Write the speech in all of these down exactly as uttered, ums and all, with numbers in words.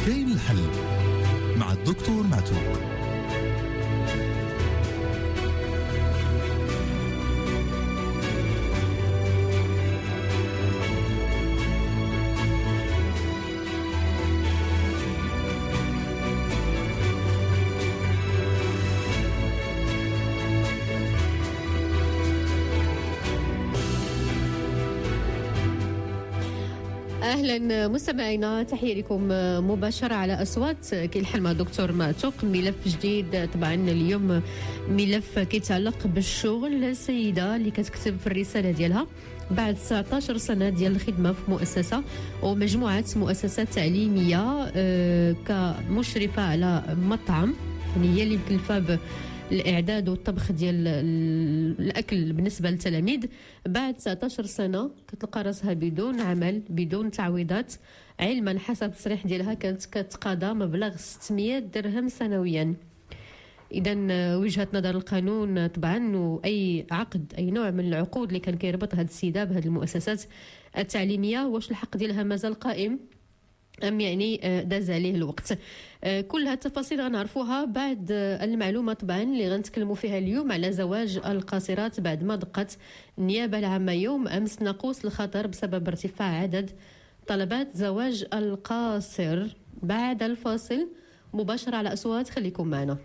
كاين الحل مع الدكتور معتوق. اهلا مستمعينا، تحيه لكم مباشره على اصوات كاين الحل مع الدكتور معتوق. ملف جديد طبعا اليوم، ملف كيتعلق بالشغل. السيده اللي كتكتب في الرساله ديالها بعد تسعة عشر سنه ديال الخدمه في مؤسسه ومجموعه مؤسسات تعليميه كمشرفه على مطعم، يعني هي اللي مكلفه الاعداد والطبخ ديال الاكل بالنسبه للتلاميذ. بعد تسعة عشر سنه كتلقى راسها بدون عمل بدون تعويضات، علما حسب التصريح ديالها كانت كتقاضى مبلغ ستمية درهم سنويا. اذا وجهه نظر القانون طبعا، واي عقد اي نوع من العقود اللي كان كيربط هذه السيده بهذه المؤسسات التعليميه، واش الحق ديالها مازال قائم أم يعني داز عليه الوقت. كل هالتفاصيل غنعرفوها بعد المعلومة طبعا اللي غنتكلموا فيها اليوم على زواج القاصرات، بعد ما دقت النيابة العامة يوم أمس ناقوس الخطر بسبب ارتفاع عدد طلبات زواج القاصر. بعد الفاصل مباشرة على أصوات، خليكم معنا.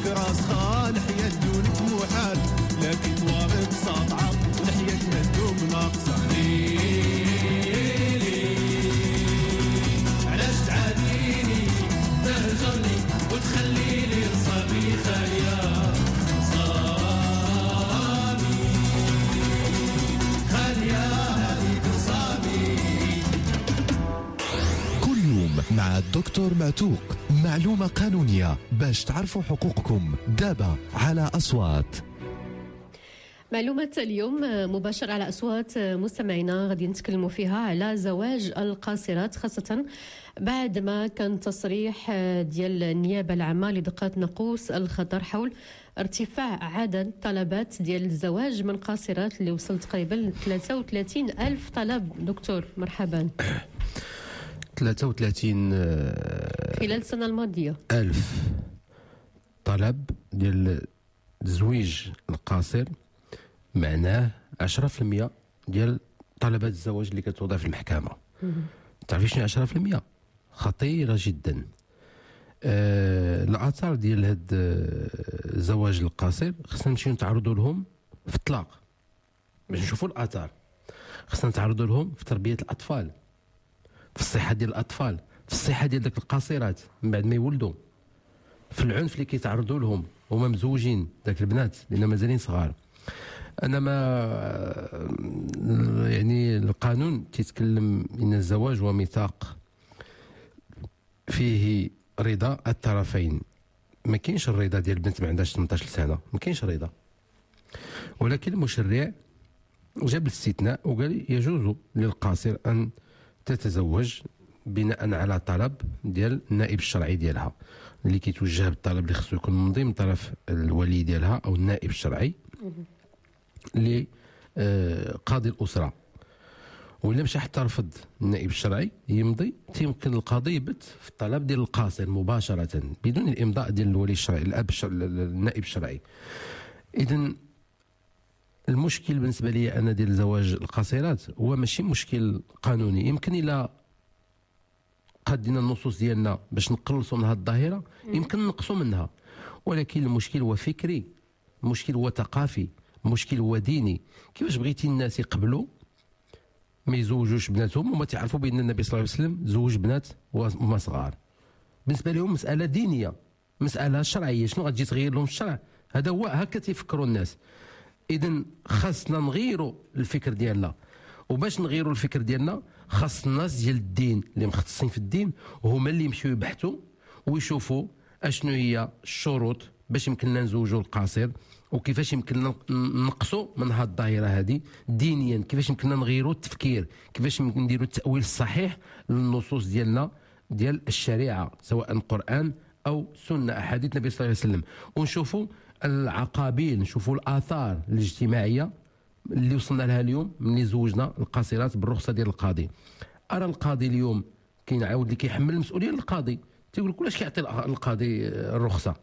عندك راس خال حياة دونك محال لكن تواغب ساطعة الحياة مدوم ناقصة علاش تعاديني تهجرني وتخليني صبي خالية صامي خالية هذيك صامي. كل يوم مع الدكتور معتوق معلومة قانونية باش تعرفوا حقوقكم دابا على أصوات. معلومة اليوم مباشر على أصوات مستمعينا غادي نتكلموا فيها على زواج القاصرات، خاصة بعد ما كان تصريح ديال النيابة العامة لدقات نقوص الخطر حول ارتفاع عدد طلبات ديال الزواج من قاصرات اللي وصل تقريبا ل ثلاثة وثلاثين ألف طلب. دكتور مرحبا. ثلاثة وثلاثين خلال السنة الماضية ألف طلب ديال الزويج القاصر، معناه عشرة في المية ديال طلبات الزواج اللي كتوضع في المحكمة. تعرفي شنو عشرة في المية؟ خطيرة جدا. آه الآثار ديال هاد الزواج القاصر خصنا نمشيو نتعرضوا لهم في الطلاق باش نشوفوا الآثار. خصنا نتعرضوا لهم في تربية الأطفال، في الصحة ديال الأطفال، في الصحة ديال داك القاصرات من بعد ما يولدوا، في العنف اللي كيتعرضوا لهم هما مزوجين داك البنات لأن مازالين صغار. أنا ما يعني القانون تيتكلم إن الزواج هو ميثاق فيه رضا الطرفين. ما كاينش الرضا ديال البنت ما عندهاش ثمنطاش سنة، ما كاينش الرضا، ولكن المشرع جاب الاستثناء وقال يجوز للقاصر أن تتزوج بناء على طلب ديال النائب الشرعي ديالها اللي كيتوجه بالطلب اللي خصو يكون ممضي من طرف الولي ديالها او النائب الشرعي لقاضي الاسره. ولا مشى حتى رفض النائب الشرعي يمضي، تيمكن القاضي يبت في الطلب ديال القاصر مباشره بدون الامضاء ديال الولي الشرعي الاب النائب الشرعي. اذا المشكل بالنسبه لي انا ديال زواج القاصرات هو ماشي مشكل قانوني، يمكن الى قدنا النصوص ديالنا باش نقلصوا من هذه الظاهره يمكن نقصوا منها، ولكن المشكل هو فكري، المشكل هو ثقافي، المشكل هو ديني. كيفاش بغيتي الناس يقبلوا ما يزوجوش بناتهم وما تعرفوا بان النبي صلى الله عليه وسلم زوج بنات وهما صغار؟ بالنسبه لهم مساله دينيه، مساله شرعيه، شنو غتجي تغير لهم الشرع؟ هذا هو هكا تيفكروا الناس. اذا خاصنا نغيروا الفكر ديالنا، وباش نغيروا الفكر ديالنا خاص الناس ديال الدين اللي مختصين في الدين وهما اللي يمشيو يبحثوا ويشوفوا اشنو هي الشروط باش يمكن لنا نزوجوا القاصر، وكيفاش يمكن لنا نقصوا من هذه الظاهره هذه دينيا، كيفاش يمكن لنا نغيروا التفكير، كيفاش يمكن نديروا التاويل الصحيح للنصوص ديالنا ديال الشريعه سواء قران او سنه احاديث النبي صلى الله عليه وسلم، ونشوفوا العقابيل، نشوفوا الاثار الاجتماعيه اللي وصلنا لها اليوم ملي زوجنا القاصرات بالرخصه ديال القاضي. ارى القاضي اليوم كاين عاود اللي كيحمل المسؤوليه للقاضي، تيقول لك علاش كيعطي القاضي الرخصه؟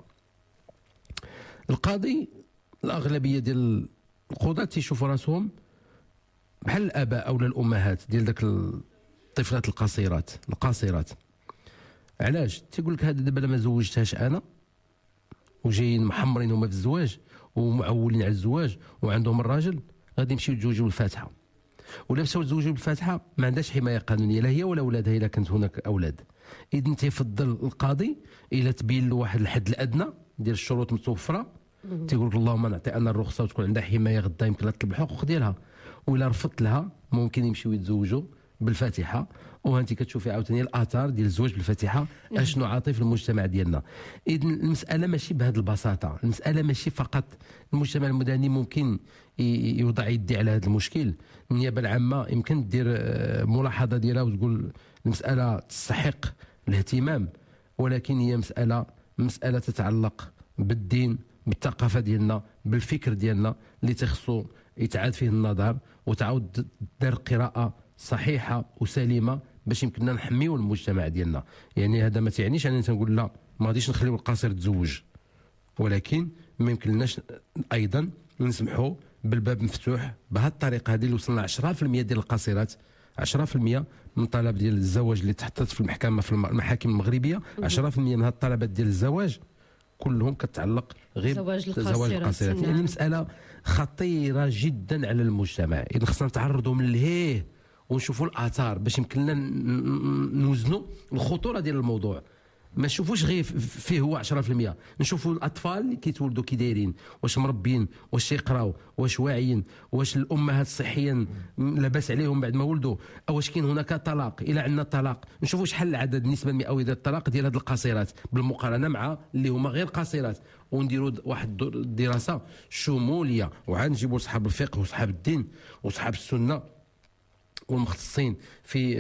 القاضي الاغلبيه ديال القضاة تيشوفوا راسهم بحال الاباء او الامهات ديال داك الطفلات القصيرات القاصرات. علاش؟ تيقول لك هذا دابا ما زوجتهاش انا وجايين محمرين هما في الزواج ومعولين على الزواج وعندهم الراجل، غادي يمشيو يتزوجوا بالفاتحه، ولا مشاو يتزوجوا بالفاتحه ما عندهاش حمايه قانونيه لا هي ولا اولادها الا كانت هناك اولاد. اذا تيفضل القاضي الى تبين له واحد الحد الادنى ديال الشروط متوفره، تيقول لك اللهم نعطي انا الرخصه وتكون عندها حمايه غدا يمكن لها تطلب الحقوق ديالها، ولا رفضت لها ممكن يمشيو يتزوجوا بالفاتحه. وانت كتشوفي عاوتاني الاثار ديال الزواج بالفاتحه اشنو عاطي في المجتمع ديالنا. اذا المساله ماشي بهذه البساطه، المساله ماشي فقط المجتمع المدني ممكن يوضع يدي على هذا المشكل، النيابه العامه يمكن دير ملاحظه ديالها وتقول المساله تستحق الاهتمام، ولكن هي مساله مساله تتعلق بالدين، بالثقافه ديالنا، بالفكر ديالنا اللي تخصو يتعاد فيه النظر وتعاود دار قراءه صحيحه وسليمه باش يمكننا نحميو المجتمع ديالنا. يعني هذا ما تعنيش انني تنقول لا ما غاديش نخليو القاصر تزوج، ولكن ما يمكنناش ايضا نسمحوا بالباب مفتوح بهذه الطريقه هذه اللي وصلنا عشرة في المية ديال القاصرات، عشرة في المية من طلب ديال الزواج اللي تحطت في المحكمه في المحاكم المغربيه، عشرة في المية من هذه الطلبات ديال الزواج كلهم كتعلق غير زواج زواج القاصرات. القاصرات. نعم. يعني مساله خطيره جدا على المجتمع، اذا خصنا نتعرضوا من لهيه ونشوفوا الاثار باش يمكن لنا نوزنوا الخطوره ديال الموضوع. ما نشوفوش غير فيه هو عشرة في المية، نشوفوا الاطفال اللي كيتولدوا كي دايرين، واش مربين، واش يقراو، واش واعيين، واش الامهات صحيا لاباس عليهم بعد ما ولدوا، او واش كاين هناك طلاق. الى عندنا طلاق نشوفوا شحال العدد النسبه المئويه ديال الطلاق ديال هاد القاصرات بالمقارنه مع اللي هما غير قاصرات، ونديروا واحد الدراسه شموليه وعاد نجيبوا صحاب الفقه وصحاب الدين وصحاب السنه والمختصين في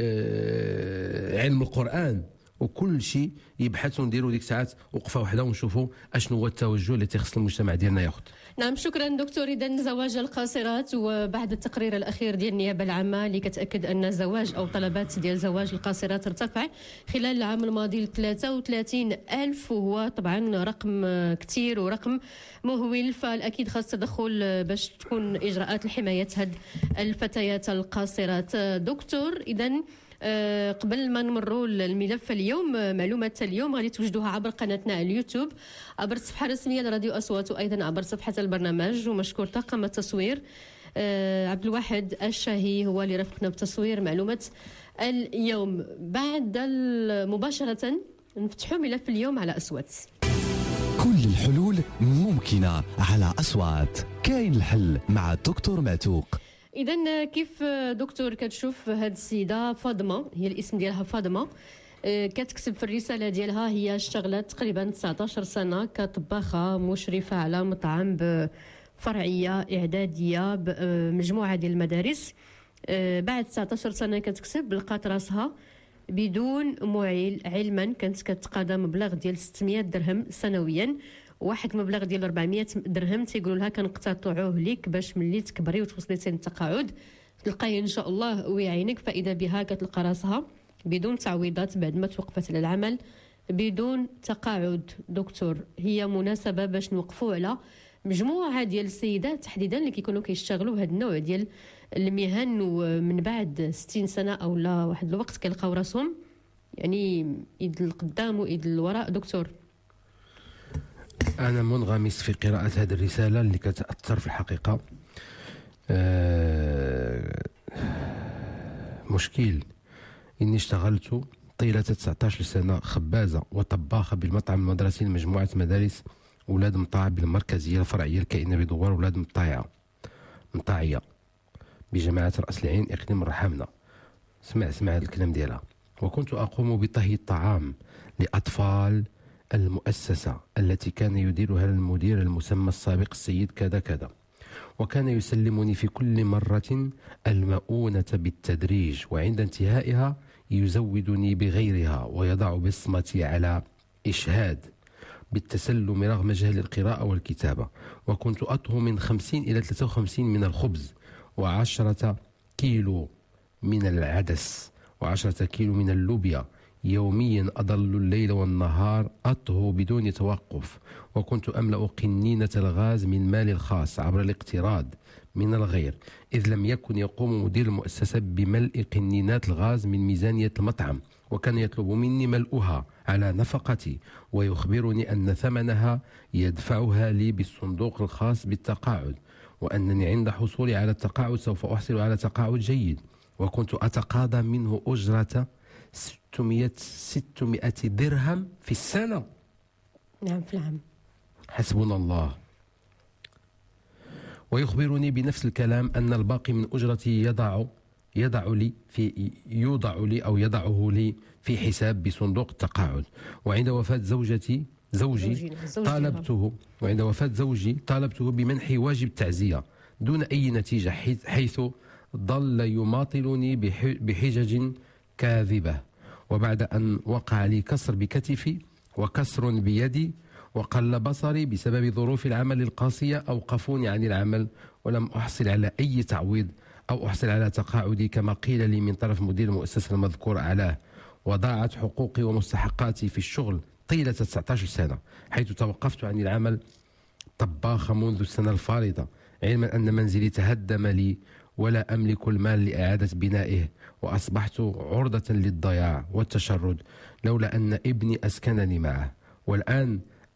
علم القرآن وكل شيء يبحثوا، نديروا ديك ساعات وقفه واحده ونشوفوا اشنو هو التوجه اللي تيخص المجتمع ديالنا ياخذ. نعم شكرا دكتور. إذن زواج القاصرات، وبعد التقرير الأخير ديال النيابة العامة اللي كتأكد أن زواج أو طلبات ديال زواج القاصرات ارتفع خلال العام الماضي ل ثلاثة وثلاثين ألف، وهو طبعا رقم كثير ورقم مهول، فالأكيد خاص تدخل باش تكون إجراءات لحماية هاد الفتيات القاصرات. دكتور إذن أه قبل ما نمروا الملف اليوم، معلومة اليوم غادي توجدوها عبر قناتنا اليوتيوب، عبر الصفحة الرسمية لراديو أصوات، وأيضا عبر صفحة البرنامج. ومشكور طاقم التصوير أه عبد الواحد الشاهي هو اللي رافقنا بتصوير معلومة اليوم. بعد مباشرة نفتحوا ملف اليوم على أصوات. كل الحلول ممكنة على أصوات، كاين الحل مع الدكتور معتوق. إذن كيف دكتور كتشوف هاد السيدة فاطمة، هي الاسم ديالها فاطمة، كتكتب في الرسالة ديالها هي اشتغلت تقريبا تسعطاش سنة كطباخة مشرفة على مطعم بفرعية إعدادية بمجموعة ديال المدارس. بعد تسعطاش سنة كتكسب لقات راسها بدون معيل، علما كانت كتقاضى مبلغ ديال ستمية درهم سنويا، واحد مبلغ ديال أربعمية درهم تيقولوا لها كنقتطعوه ليك باش ملي تكبري وتوصلي سن التقاعد تلقاي ان شاء الله ويعينك. فاذا بها كتلقى راسها بدون تعويضات بعد ما توقفت على العمل، بدون تقاعد. دكتور، هي مناسبه باش نوقفوا على مجموعه ديال السيدات تحديدا اللي كيكونوا كيشتغلوا بهذا النوع ديال المهن، ومن بعد ستين سنه او لا واحد الوقت كيلقاو راسهم يعني يد القدام ويد الوراء. دكتور، أنا منغمس في قراءة هذه الرسالة اللي كتأثر في الحقيقة. أه مشكل إني اشتغلت طيلة تسعطاش سنة خبازة وطباخة بالمطعم المدرسي لمجموعة مدارس أولاد مطاع بالمركزية الفرعية الكائنة بدوار أولاد مطاعية مطاعية بجماعة رأس العين إقليم الرحمنة. سمع سمع هذا الكلام ديالها. وكنت أقوم بطهي الطعام لأطفال المؤسسة التي كان يديرها المدير المسمى السابق السيد كذا كذا، وكان يسلمني في كل مرة المؤونة بالتدريج، وعند انتهائها يزودني بغيرها ويضع بصمتي على إشهاد بالتسلم رغم جهل القراءة والكتابة. وكنت أطهو من خمسين إلى ثلاثة وخمسين من الخبز، وعشرة كيلو من العدس، وعشرة كيلو من اللوبيا يوميا. أضل الليل والنهار أطهو بدون توقف، وكنت أملأ قنينة الغاز من مالي الخاص عبر الاقتراض من الغير، إذ لم يكن يقوم مدير المؤسسة بملء قنينات الغاز من ميزانية المطعم، وكان يطلب مني ملؤها على نفقتي ويخبرني أن ثمنها يدفعها لي بالصندوق الخاص بالتقاعد، وأنني عند حصولي على التقاعد سوف أحصل على تقاعد جيد. وكنت أتقاضى منه أجرة ستمائة درهم في السنة. نعم في العام. حسبنا الله. ويخبرني بنفس الكلام أن الباقي من أجرتي يضع يضع لي في يوضع لي أو يضعه لي في حساب بصندوق التقاعد. وعند وفاة زوجتي زوجي طالبته وعند وفاة زوجي طالبته بمنح واجب التعزية دون أي نتيجة، حيث ظل يماطلني بحجج كاذبة. وبعد أن وقع لي كسر بكتفي وكسر بيدي وقل بصري بسبب ظروف العمل القاسية، أوقفوني عن العمل ولم أحصل على أي تعويض أو أحصل على تقاعدي كما قيل لي من طرف مدير المؤسسة المذكور أعلاه. وضاعت حقوقي ومستحقاتي في الشغل طيلة تسعطاش سنة، حيث توقفت عن العمل طباخة منذ السنة الفارطة، علما أن منزلي تهدم لي ولا أملك المال لإعادة بنائه، وأصبحت عرضة للضياع والتشرد لولا أن ابني أسكنني معه. والآن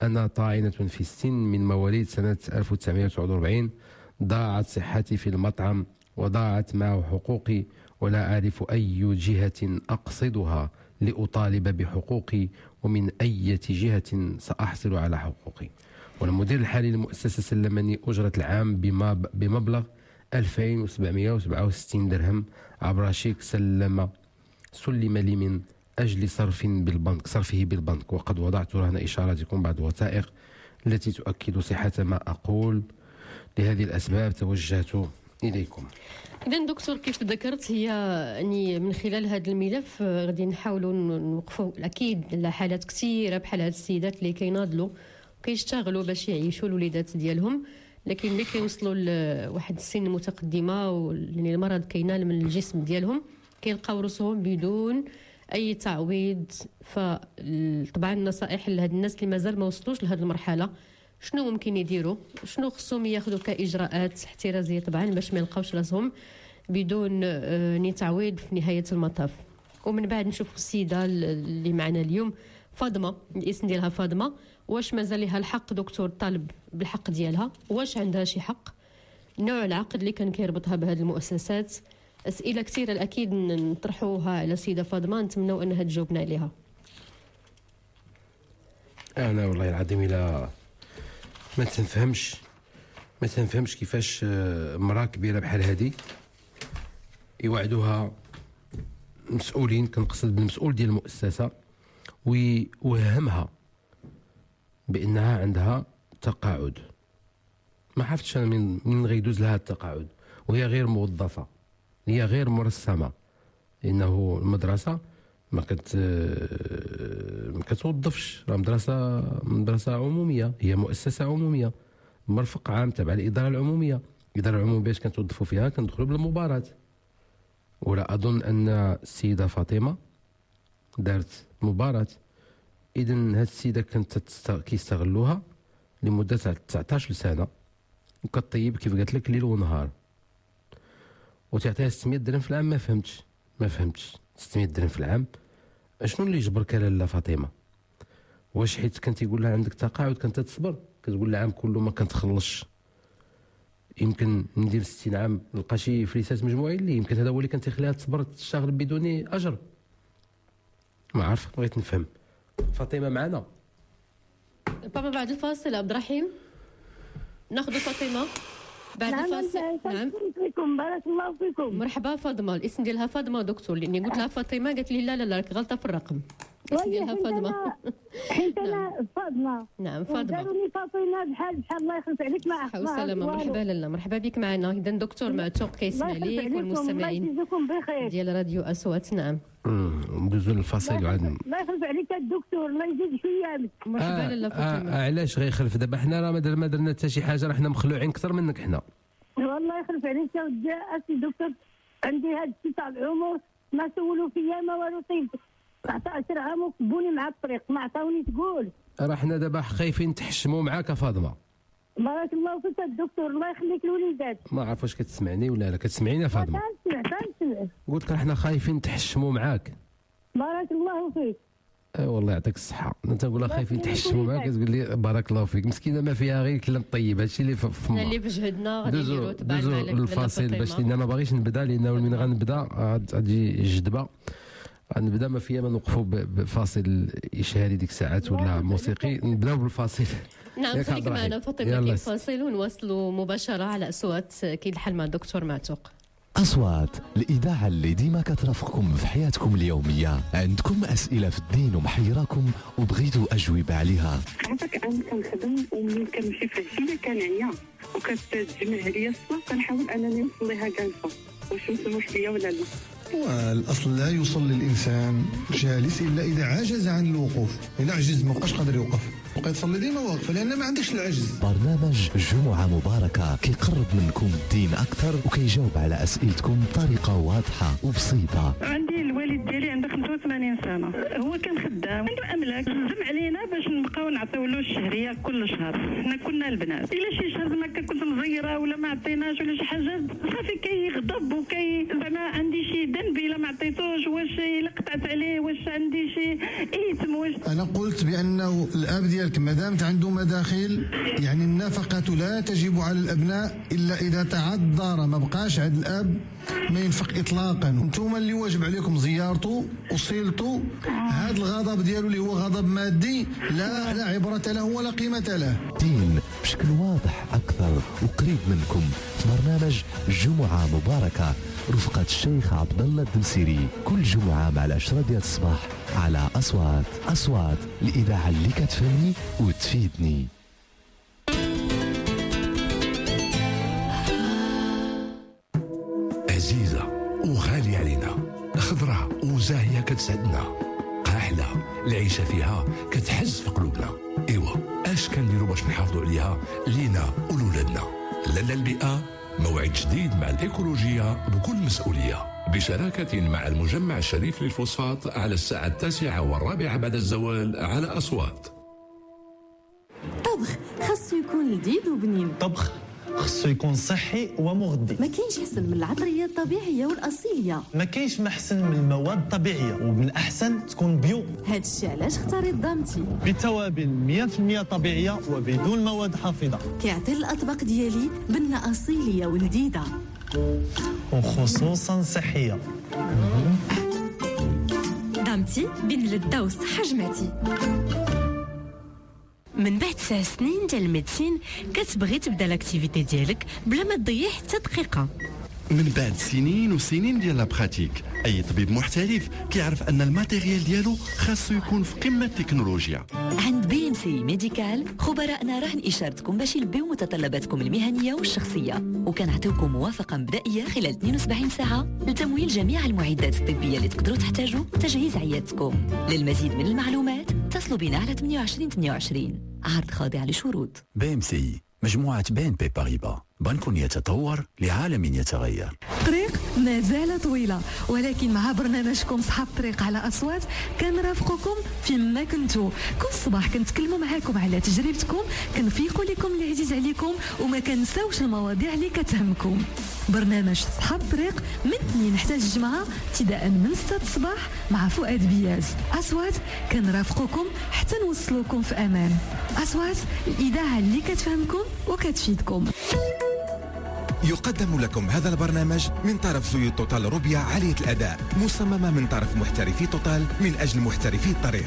أنا طاعنة في السن من مواليد سنة ألف وتسعمائة وتسعة وأربعين. ضاعت صحتي في المطعم وضاعت معه حقوقي، ولا أعرف أي جهة أقصدها لأطالب بحقوقي، ومن أي جهة سأحصل على حقوقي. والمدير الحالي للمؤسسة سلمني أجرة العام بمبلغ ألفين وسبعمائة وسبعة وستين درهم عبر شيك سلم سلم لي من أجل صرف بالبنك صرفه بالبنك، وقد وضعت رهن إشاراتكم بعض الوثائق التي تؤكد صحة ما أقول. لهذه الأسباب توجهت إليكم. إذا دكتور كيف ذكرت هي يعني من خلال هذا الملف غادي نحاولوا نوقفوا أكيد لحالات كثيرة بحال هاد السيدات اللي كيناضلوا وكيشتغلوا باش يعيشوا الوليدات ديالهم، لكن ملي كيوصلوا لواحد السن متقدمة واللي المرض كينال من الجسم ديالهم كيلقاو راسهم بدون اي تعويض. فطبعا النصائح لهاد الناس اللي مازال ما وصلوش لهاد المرحله شنو ممكن يديروا، شنو خصهم ياخذوا كاجراءات احترازيه طبعا باش ما يلقاوش راسهم بدون آه تعويض في نهايه المطاف. ومن بعد نشوفوا السيده اللي معنا اليوم فاطمه، الاسم ديالها فاطمه، واش مازال لها الحق دكتور طالب بالحق ديالها، واش عندها شي حق، نوع العقد اللي كان كيربطها بهذه المؤسسات. اسئله كثيره اكيد نطرحوها على السيده فاطمه، نتمنوا انها تجاوبنا عليها. انا والله العظيم الا ما تنفهمش ما تنفهمش كيفاش مراه كبيره بحال هذه يوعدوها مسؤولين، كنقصد بالمسؤول ديال المؤسسه، ويوهمها بانها عندها تقاعد. ما عرفتش انا من من غيدوز لها التقاعد وهي غير موظفه، هي غير مرسمه، لانه المدرسه ما كت ما كتوظفش، راه مدرسه مدرسه عموميه، هي مؤسسه عموميه مرفق عام تبع الاداره العموميه. الاداره العموميه باش كنتوظفوا فيها كندخلوا بالمباراه. ولا اظن ان السيده فاطمه دارت مباراه. اذا هاد السيده كانت كيستغلوها لمده تسعطاش سنه وكطيب كيف قالت لك ليل ونهار، وتعطيها ستمائة درهم في العام. ما فهمتش ما فهمتش ستمائة درهم في العام شنو اللي يجبرك لاله فاطمه؟ واش حيت كان تيقول لها عندك تقاعد كانت تصبر، كتقول العام كله ما كنتخلصش، يمكن ندير ستين عام نلقى شي فليسات مجموعين اللي يمكن هذا هو اللي كان تيخليها تصبر تشتغل بدون اجر. ما عارف، بغيت نفهم. فاطمه معنا بابا بعد الفاصل. عبد الرحيم ناخذ فاطمه بعد نعم الفاصل. نعم فيكم، بارك الله فيكم. مرحبا فاطمه، الاسم ديالها فاطمه دكتور، لاني قلت لها فاطمه قالت لي لا لا لا راك غلطه في الرقم. الاسم ديالها فاطمه. حيت انا فاطمه. نعم فاطمه. داروني فاطمه بحال بحال الله يخلف عليك. ما حول سلامه. مرحبا لاله، مرحبا بك معنا. اذا دكتور معتوق كيسمع ليك والمستمعين ديال راديو اصوات. نعم ندوزو للفاصل وعاد. الله يخلف عليك الدكتور، الله يزيد شويه. مرحبا لاله فاطمه. آه آه علاش غيخلف دابا؟ حنا راه ما درنا حتى شي حاجه، راه حنا مخلوعين اكثر منك حنا. والله يخلف عليك يا ودي اسي دكتور، عندي هاد الشيء تاع العمر ما سولوا فيا ما والو. طيب عطا عشرة عام وكبوني مع الطريق ما عطاوني تقول. راه حنا دابا خايفين نتحشموا معاك فاطمه. بارك الله فيك الدكتور، الله يخليك الوليدات. ما عرف واش كتسمعني ولا لا. كتسمعيني يا فاطمه؟ كنسمع كنسمع. قلت لك حنا خايفين نتحشموا معاك. بارك الله فيك. اي والله يعطيك الصحه. انت تقول خايفين تحشموا معاك تقول لي بارك الله فيك. مسكينه ما فيها غير كلام طيب، هادشي اللي في فمها. اللي بجهدنا غادي نديرو تبع الملك الفاصل باش لان ما باغيش نبدا، لانه من غنبدا غادي جدبه غنبدا ما فيها ما نوقفوا بفاصل اشهاري ديك الساعات ولا موسيقي. نبداو بالفاصل. نعم خليك معنا فاطمه كي فاصل ونواصلوا مباشره على اصوات كي الحل مع الدكتور معتوق. أصوات الإذاعة اللي ديما كترافقكم في حياتكم اليومية. عندكم أسئلة في الدين ومحيراكم وبغيتوا أجوبة عليها. عافاك أنا كنخدم وملي كنمشي في العشية كنعيا وكتجمع عليا الصلاة كنحاول أنني نوصل لها جالسة. واش مسموح ليا ولا لا؟ والأصل لا يصلي الإنسان جالس إلا إذا عجز عن الوقوف. إذا عجز ما بقاش قادر يوقف، بقى يصلي ديما واقف لأن ما عندكش العجز. برنامج جمعة مباركة كيقرب منكم الدين أكثر وكيجاوب على أسئلتكم بطريقة واضحة وبسيطة. عندي الوالد الوالد ديالي عنده خمسة وثمانين سنه، هو كان خدام عنده املاك، لزم علينا باش نبقاو نعطيو له الشهريه كل شهر. حنا كنا البنات الا شي شهر ما كنت مزيره ولا ما عطيناش ولا شي حاجه صافي كيغضب وكي زعما عندي شي ذنب الا ما عطيتوش، واش الا قطعت عليه، واش عندي شي ايتم، واش. انا قلت بانه الاب ديالك ما دامت عنده مداخل، يعني النفقه لا تجب على الابناء الا اذا تعدى الدار، ما بقاش عند الاب ما ينفق اطلاقا. انتم اللي واجب عليكم زيارته وصلته. هذا الغضب ديالو اللي هو غضب مادي لا لا عبره له ولا قيمه له. دين بشكل واضح اكثر وقريب منكم في برنامج جمعه مباركه رفقه الشيخ عبد الله الدمسيري كل جمعه مع العشرة ديال الصباح على اصوات اصوات الاذاعه اللي كتفهمني وتفيدني. عزيزة وغالية علينا، خضرة وزاهية كتسعدنا، قاحلة العيشة فيها كتحز في قلوبنا. إيوا اش كنديروا باش نحافظوا عليها لينا ولولادنا؟ لالا البيئة موعد جديد مع الإيكولوجية بكل مسؤولية، بشراكة مع المجمع الشريف للفوسفات على الساعة التاسعة والرابعة بعد الزوال على أصوات. طبخ خاصو يكون لذيذ وبنين. طبخ خصو يكون صحي ومغذي. ما كاينش احسن من العطريه الطبيعيه والاصيليه. ما كاينش محسن من المواد الطبيعيه ومن احسن تكون بيو. هذا الشيء علاش اختاريت ضامتي بتوابل مية بالمية طبيعيه وبدون مواد حافظه. كيعطي الاطباق ديالي بنه اصيليه ولذيذه وخصوصا صحيه. ضامتي بين للذة والصحه جمعتي. من بعد تسع سنين ديال الميديسين كتبغي تبدا لاكتيفيتي ديالك بلا ما تضيع حتى دقيقه. من بعد سنين وسنين ديال لا براتيك، اي طبيب محترف كيعرف ان الماتيريال ديالو خاصو يكون في قمه التكنولوجيا. عند بي ام سي ميديكال خبراءنا راهن اشارتكم باش يلبيو متطلباتكم المهنيه والشخصيه، وكنعطيوكم موافقه مبدئيه خلال اثنين وسبعين ساعه لتمويل جميع المعدات الطبيه اللي تقدروا تحتاجوا تجهيز عيادتكم. للمزيد من المعلومات اتصلوا بنا على ثمانية وعشرين ثمانية وعشرين. عرض خاضع لشروط. بي ام سي مجموعه بي ان بي باريبا، بنك يتطور لعالم يتغير. طريق ما زال طويلة، ولكن مع برنامجكم صحاب طريق على أصوات كنرافقكم فيما كنتو. كل صباح كنتكلموا معاكم على تجربتكم، كنفيقوا لكم اللي عزيز عليكم وما كنساوش المواضيع اللي كتهمكم. برنامج صحاب طريق من اثنين حتى الجمعة ابتداء من ستة الصباح مع فؤاد بياز. أصوات كنرافقكم حتى نوصلوكم في أمان. أصوات الإذاعة اللي كتفهمكم وكتفيدكم. يقدم لكم هذا البرنامج من طرف زيوت توتال روبيا عالية الأداء، مصممة من طرف محترفي توتال من أجل محترفي الطريق.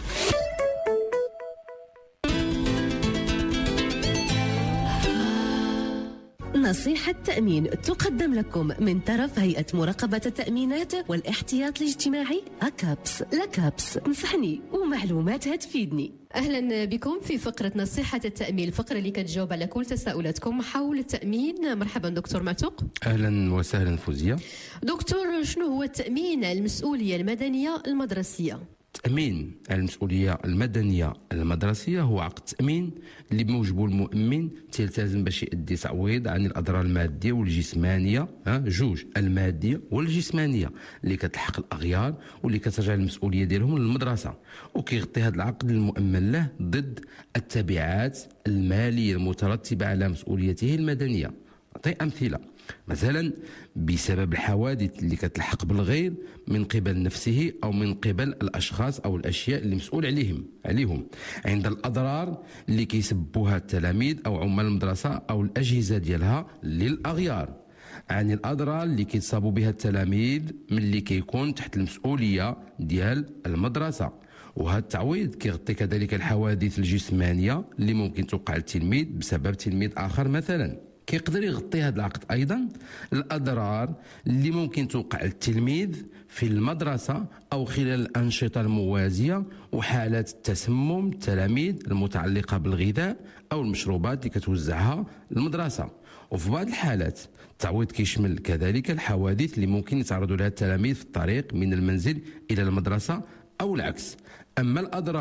نصيحة تأمين تقدم لكم من طرف هيئة مراقبة التأمينات والاحتياط الاجتماعي أكابس. لكابس نصحني ومعلوماتها تفيدني. أهلا بكم في فقرة نصيحة التأمين، الفقرة اللي كتجاوب على كل تساؤلاتكم حول التأمين. مرحبا دكتور معتوق. أهلا وسهلا فوزية. دكتور، شنو هو التأمين المسؤولية المدنية المدرسية؟ تأمين المسؤولية المدنية المدرسية هو عقد تأمين اللي بموجبه المؤمن تلتزم باش يؤدي تعويض عن الأضرار المادية والجسمانية، ها جوج، المادية والجسمانية اللي كتلحق الأغيار واللي كترجع المسؤولية ديالهم للمدرسة، وكيغطي هذا العقد المؤمن له ضد التبعات المالية المترتبة على مسؤوليته المدنية. أعطي أمثلة، مثلا بسبب الحوادث اللي كتلحق بالغير من قبل نفسه أو من قبل الأشخاص أو الأشياء اللي مسؤول عليهم عليهم عند الأضرار اللي كيسبوها التلاميذ أو عمال المدرسة أو الأجهزة ديالها للأغيار، عن الأضرار اللي كيتصابوا بها التلاميذ من اللي كيكون تحت المسؤولية ديال المدرسة. وهذا التعويض كيغطي كذلك الحوادث الجسمانية اللي ممكن توقع التلميذ بسبب تلميذ آخر مثلا. كيقدر يغطي هذا العقد أيضا الأضرار اللي ممكن توقع التلميذ في المدرسة أو خلال الأنشطة الموازية وحالات التسمم التلاميذ المتعلقة بالغذاء أو المشروبات اللي كتوزعها المدرسة. وفي بعض الحالات التعويض كيشمل كذلك الحوادث اللي ممكن يتعرضوا لها التلاميذ في الطريق من المنزل إلى المدرسة أو العكس. أما الأضرار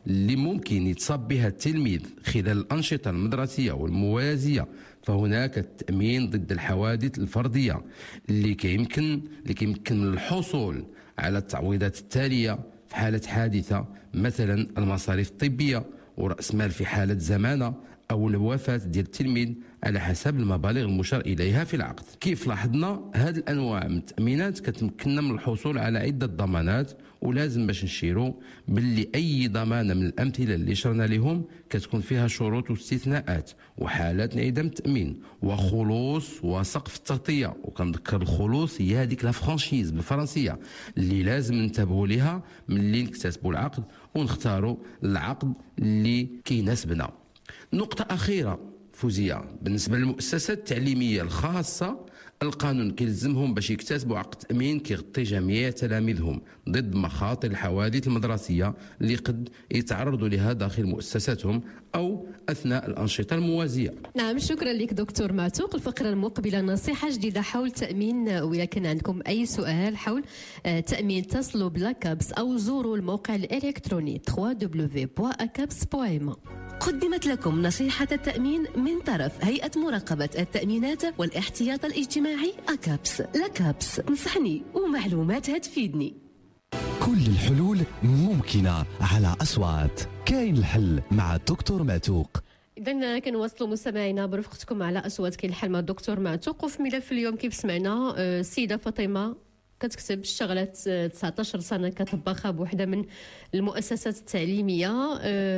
اللي ممكن يتصاب بها التلميذ خلال الأنشطة المدرسية والموازية، فهناك التأمين ضد الحوادث الفردية اللي كيمكن اللي كيمكن من الحصول على التعويضات التالية في حالة حادثة، مثلا المصاريف الطبية ورأس مال في حالة زمانة أو الوفاة ديال التلميذ على حسب المبالغ المشار إليها في العقد. كيف لاحظنا هذه الأنواع من التأمينات كتمكننا من الحصول على عدة ضمانات، ولازم باش نشيروا باللي أي ضمانة من الأمثلة اللي شرنا لهم كتكون فيها شروط واستثناءات وحالات انعدام التأمين وخلوص وسقف التغطية. وكنذكر الخلوص هي هذيك لا فرانشيز بالفرنسية اللي لازم ننتبهوا لها ملي نكتسبوا العقد ونختاروا العقد اللي كيناسبنا. نقطة أخيرة فوزية بالنسبة للمؤسسات التعليمية الخاصة، القانون كيلزمهم باش يكتسبوا عقد تأمين كيغطي جميع تلاميذهم ضد مخاطر الحوادث المدرسية اللي قد يتعرضوا لها داخل مؤسساتهم أو أثناء الأنشطة الموازية. نعم، شكرا لك دكتور معتوق. الفقرة المقبلة نصيحة جديدة حول تأمين، وإذا كان عندكم أي سؤال حول تأمين اتصلوا بلاكابس أو زوروا الموقع الإلكتروني دبليو دبليو دبليو بوان أكابس بوان إم. قدمت لكم نصيحة التأمين من طرف هيئة مراقبة التأمينات والاحتياط الاجتماعي أكابس. لكابس نصحني ومعلوماتها تفيدني. كل الحلول ممكنة على أصوات. كاين الحل مع الدكتور معتوق. إذا كنواصلوا مستمعينا برفقتكم على أصوات كاين الحل مع الدكتور معتوق. وفي ملف اليوم كيف سمعنا السيدة فاطمة كتكتب اشتغلت تسعطاش سنة كطباخة بوحدة من المؤسسات التعليمية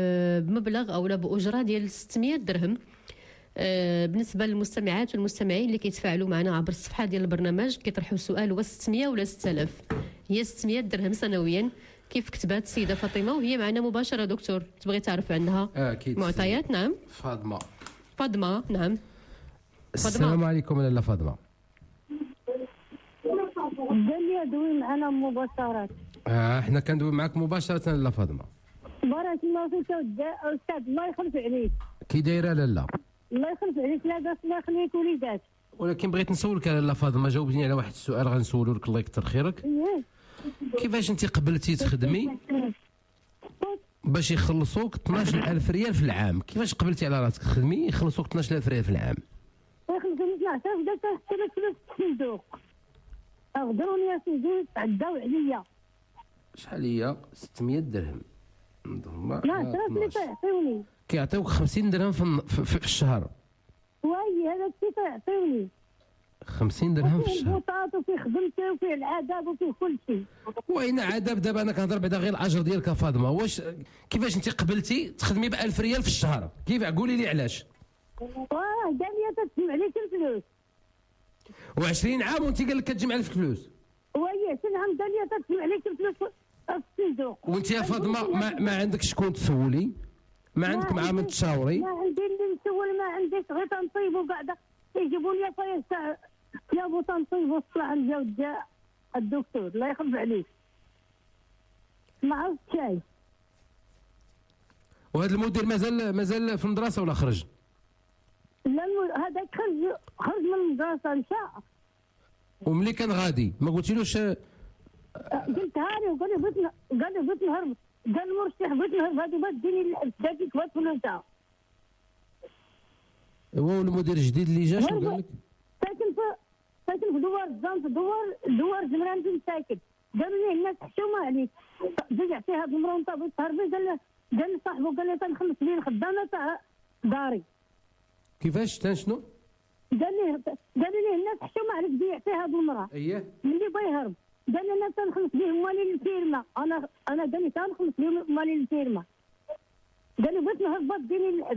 بمبلغ أو بأجرة ديال ستمية درهم. بالنسبة للمستمعات والمستمعين اللي كيتفاعلوا معنا عبر الصفحة ديال البرنامج كيطرحوا السؤال واش ستمية ولا ستة آلاف؟ هي ستمية درهم سنويا كيف كتبات السيدة فاطمة، وهي معنا مباشرة. دكتور تبغي تعرف عنها أكيد معطيات؟ نعم فاطمة. فاطمة نعم. السلام عليكم لاله فاطمة. قال لي دوي معنا مباشرة. آه احنا كندوي معك مباشرة لاله فاطمة. بارك الله فيك أستاذ، الله يخلف عليك. كي دايرة لاله؟ الله يخلف عليك لاباس، الله يخليك وليدات. ولكن بغيت نسولك لاله فاطمة، جاوبتني على واحد السؤال غنسولو لك الله يكثر خيرك. كيفاش انت قبلتي تخدمي باش يخلصوك اثناش ألف ريال في العام؟ كيفاش قبلتي على راسك تخدمي يخلصوك اثناش ألف ريال في العام؟ يخلصوني اثناش ألف بدات تحسب فلوس الصندوق. أغدروني يا سيدي تعداو عليا. شحال هي؟ ستمية درهم. لا عشرة اللي تيعطيوني. كيعطيوك خمسين درهم في, في, في الشهر. وي هذا الشيء تيعطيوني. خمسين درهم في الشهر. وفيه البطاط وفيه خدمتي وفيه العذاب وفيه كل شيء. وين عذاب؟ دابا انا كنهضر بعدا غير الاجر ديالك فاطمه. واش كيفاش انت قبلتي تخدمي ب ألف ريال في الشهر؟ كيف؟ قولي لي علاش. واه قال لي تجمع عليك الفلوس. وعشرين عام وانت قال لك كتجمع لك الفلوس. وي عشرين عام قال لي تجمع عليك الفلوس في الصندوق. وانت يا فاطمه ما, ما عندك شكون تسولي؟ ما عندك مع من تشاوري؟ ما عندي اللي نسول، ما عنديش غير تنطيبوا قاعده يجيبوا لي فايس يا بو تنطيبوا الصلاح الجو جاء الدكتور الله يخلف عليك. ما عرفت شيء. وهذا المدير مازال مازال في المدرسه ولا خرج؟ لا هذاك خرج خرج من المدرسه مشى. وملي كان غادي ما قلتيلوش؟ قلتها له وقال لي بغيت قال لي بغيت نهرب، قال المرشح بغيت نهرب هذه ما تديني داكي كبات فلوسها. هو المدير الجديد اللي جا شنو قال لك؟ ساكن في ساكن في دوار الزنط، دوار دوار زمران فين ساكن. قالوا لي الناس حشومه عليك، جا عطيه هاد المراه وانت بغيت تهربي. قال له قال لي صاحبه قال لي تنخلص لي الخدامه تاع داري. كيفاش تان شنو؟ قال لي قال لي الناس حشومه عليك بيعطيه هاد المراه. اييه ملي بغا يهرب قال لي انا تنخلص ليه مالي الفيرما. انا انا قال لي تنخلص ليه مالي الفيرما. قال لي بغيت نهرب ديني للحبس.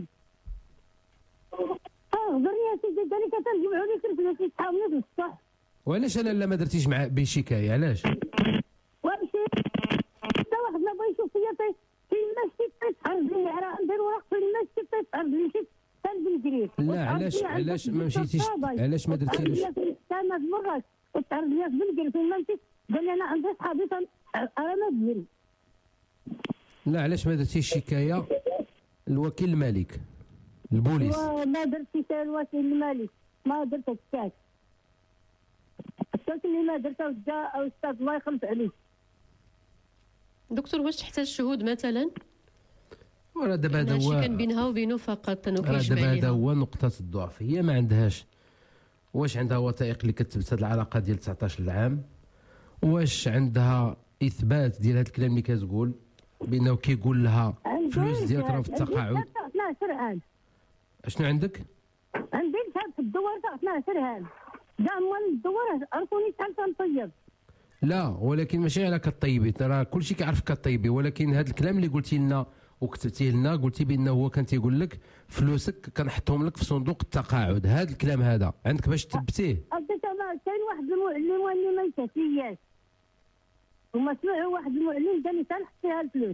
غدرني يا سيدي قال لي كتنجمعوا لك الفلوس تحاولني بصح. وعلاش انا لا ما درتيش مع بشكايه؟ علاش؟ وامشي حتى واحد ما بغى يشوف فيا في المسجد تيتعرض لي على ندير ورق في المسجد تيتعرض لي مشيت تنجري. لا علاش علاش ما مشيتيش؟ علاش ما درتيلوش؟ ثلاث مرات وتعرض لي بالقرب في المسجد. قال لي انا عندي صحابي انا ما بجري. لا علاش ما درتيش شكايه الوكيل الملك البوليس؟ ما درت شكايه الوكيل الملك، ما درت الشكايه. الشكايه اللي ما درتها جاء استاذ الله يخلف عليك. دكتور واش تحتاج شهود مثلا؟ وراه دابا هذا هو كان بينها وبينه فقط انه راه كيجمع دابا هذا ليها. هو نقطة الضعف، هي ما عندهاش. واش عندها وثائق اللي كتثبت هذه العلاقة ديال تسعطاش العام؟ واش عندها إثبات ديال هذا الكلام اللي كتقول بأنه كيقول لها فلوس ديالك راهم في التقاعد؟ اثناش عام. شنو عندك؟ عندي شهادة في الدوار تاع اثناش عام. كاع مال الدوار عرفوني شحال كنطيب. لا ولكن ماشي على كطيبي، راه كلشي كيعرف كطيبي، ولكن هذا الكلام اللي قلتي لنا وكتبتيه لنا قلتي بانه هو كان تيقول لك فلوسك كنحطهم لك في صندوق التقاعد، هذا الكلام هذا عندك باش تثبتيه؟ عرفتي كاين واحد المعلم اللي ما يكفياش وما سمعوا واحد المعلم قال لي تنحط فيها الفلوس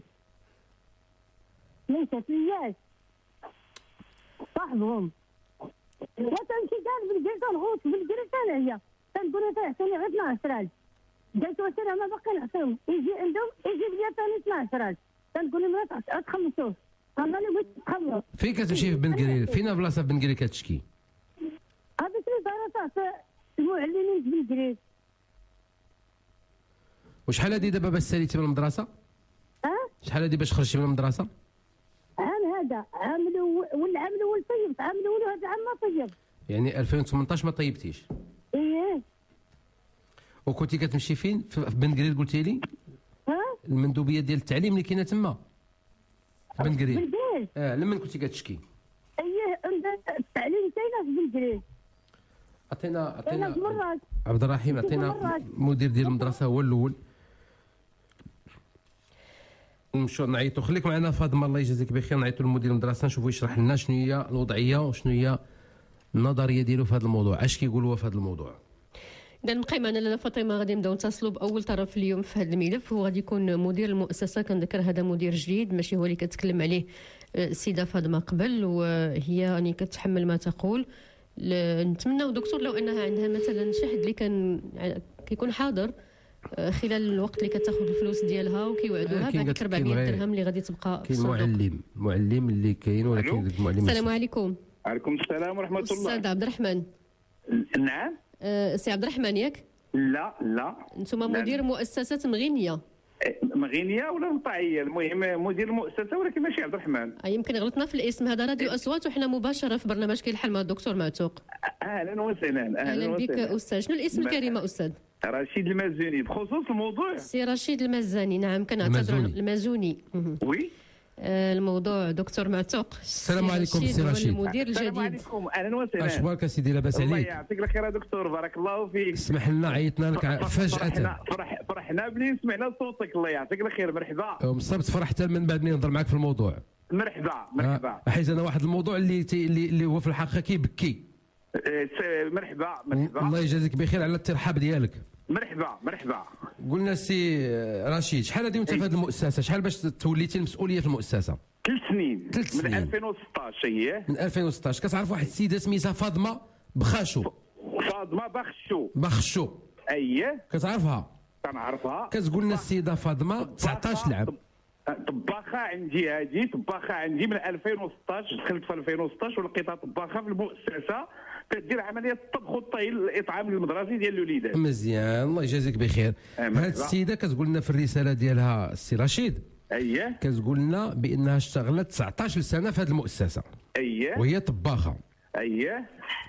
ما يكفياش صاحبهم. لا تمشي كاع بالجري تنغوص بالجري تنعيا تنقول له تعطيني غير اثناش ألف. قالت واش راه ما باقي نعطيهم، يجي عندهم يجيب لي ثاني اثناش ألف. تنقول لهم لا تخمسوه. انا اللي بغيت تخمس. فين كتمشي في بن قرير؟ فين بلاصه في بن قرير كتشكي؟ هذيك اللي دايره تاع المعلمين في بن قرير. وشحال هادي دابا باش ساليتي من المدرسه؟ ها؟ شحال هادي باش خرجتي من المدرسه؟ عام هذا عام الاول والعام الاول طيبت، عام الاول وهذا العام ما طيب. يعني ألفين وثمنطاش ما طيبتيش؟ ايه. وكنتي كتمشي فين؟ في بن قرير قلتي لي؟ ها؟ المندوبيه ديال التعليم اللي كاينه تما في بن قرير. بن قرير؟ اه لمن كنتي كتشكي؟ ايه التعليم كاينه في بن قرير. عطينا عطينا مرات. عبد الرحيم عطينا المدير ديال المدرسه هو الاول. نمشيو نعيطوا، خليك معنا فاطمه الله يجازيك بخير، نعيطوا لمدير المدرسه نشوفوا يشرح لنا شنو هي الوضعيه وشنو هي النظريه ديالو في هذا الموضوع، اش كيقول هو في هذا الموضوع. اذا نبقى معنا لاله فاطمه، غادي نبداو نتصلوا باول طرف اليوم في هذا الملف، هو غادي يكون مدير المؤسسه. كنذكر هذا مدير جديد ماشي هو اللي كتكلم عليه السيده فاطمه قبل، وهي راني كتحمل ما تقول. نتمنى دكتور لو انها عندها مثلا شي حد اللي كان كيكون حاضر خلال الوقت اللي كتاخذ الفلوس ديالها وكيوعدوها بهذيك أربعمية درهم اللي غادي تبقى كاين معلم معلم اللي كاين، ولكن المعلم. السلام عليكم. وعليكم السلام ورحمه الله. استاذ عبد الرحمن. نعم. أه سي عبد الرحمن ياك؟ لا لا. انتم مدير مؤسسه مغينيه. مغينيه ولا مطاعيه، المهم مدير المؤسسه ولكن ماشي عبد الرحمن. يمكن غلطنا في الاسم. هذا راديو اصوات وحنا مباشره في برنامج كاين الحل مع الدكتور معتوق. اهلا وسهلا. اهلا بك استاذ. شنو الاسم الكريم استاذ؟ رشيد المازوني. بخصوص الموضوع سي رشيد المازاني. نعم كنعتذروا. المازوني. وي. الموضوع دكتور معتوق. السلام عليكم سي رشيد. المدير الجديد. السلام عليكم. اهلا وسهلا. اشبارك سيدي؟ لاباس عليك؟ الله يعطيك الخير يا دكتور، بارك الله فيك. اسمح لنا عيطنا لك فجأة. فرحنا فرح فرحنا بلي سمعنا صوتك، الله يعطيك الخير. مرحبا. بالضبط فرحت من بعد ما نهضر معك في الموضوع. مرحبا مرحبا. حيت انا واحد الموضوع اللي اللي, اللي هو في الحقيقه كيبكي. مرحبا مرحبا. الله يجازيك بخير على الترحاب ديالك. مرحبا مرحبا. قلنا سي رشيد، شحال هذه وانت في هذه المؤسسه؟ شحال باش توليتي المسؤوليه في المؤسسه؟ ثلاث سنين. ثلاث سنين من ألفين وستطاش. اييه من ألفين وستطاش. كتعرف واحد السيده سميتها فاطمه بخاشو؟ فاطمه بخشو. بخشو اييه كتعرفها؟ كنعرفها. كتقول لنا السيده فاطمه تسعطاش العام طباخه عندي، هذه طباخه عندي من ألفين وستطاش. دخلت في ألفين وستطاش ولقيتها طباخه في المؤسسه كدير عمليه الطبخ والطهي الاطعام المدرسي ديال الوليدات. مزيان الله يجازيك بخير. هذه السيده كتقول لنا في الرساله ديالها السي رشيد، اييه كتقول لنا بانها اشتغلت تسعطاش سنه في هذه المؤسسه. اييه وهي طباخه. اييه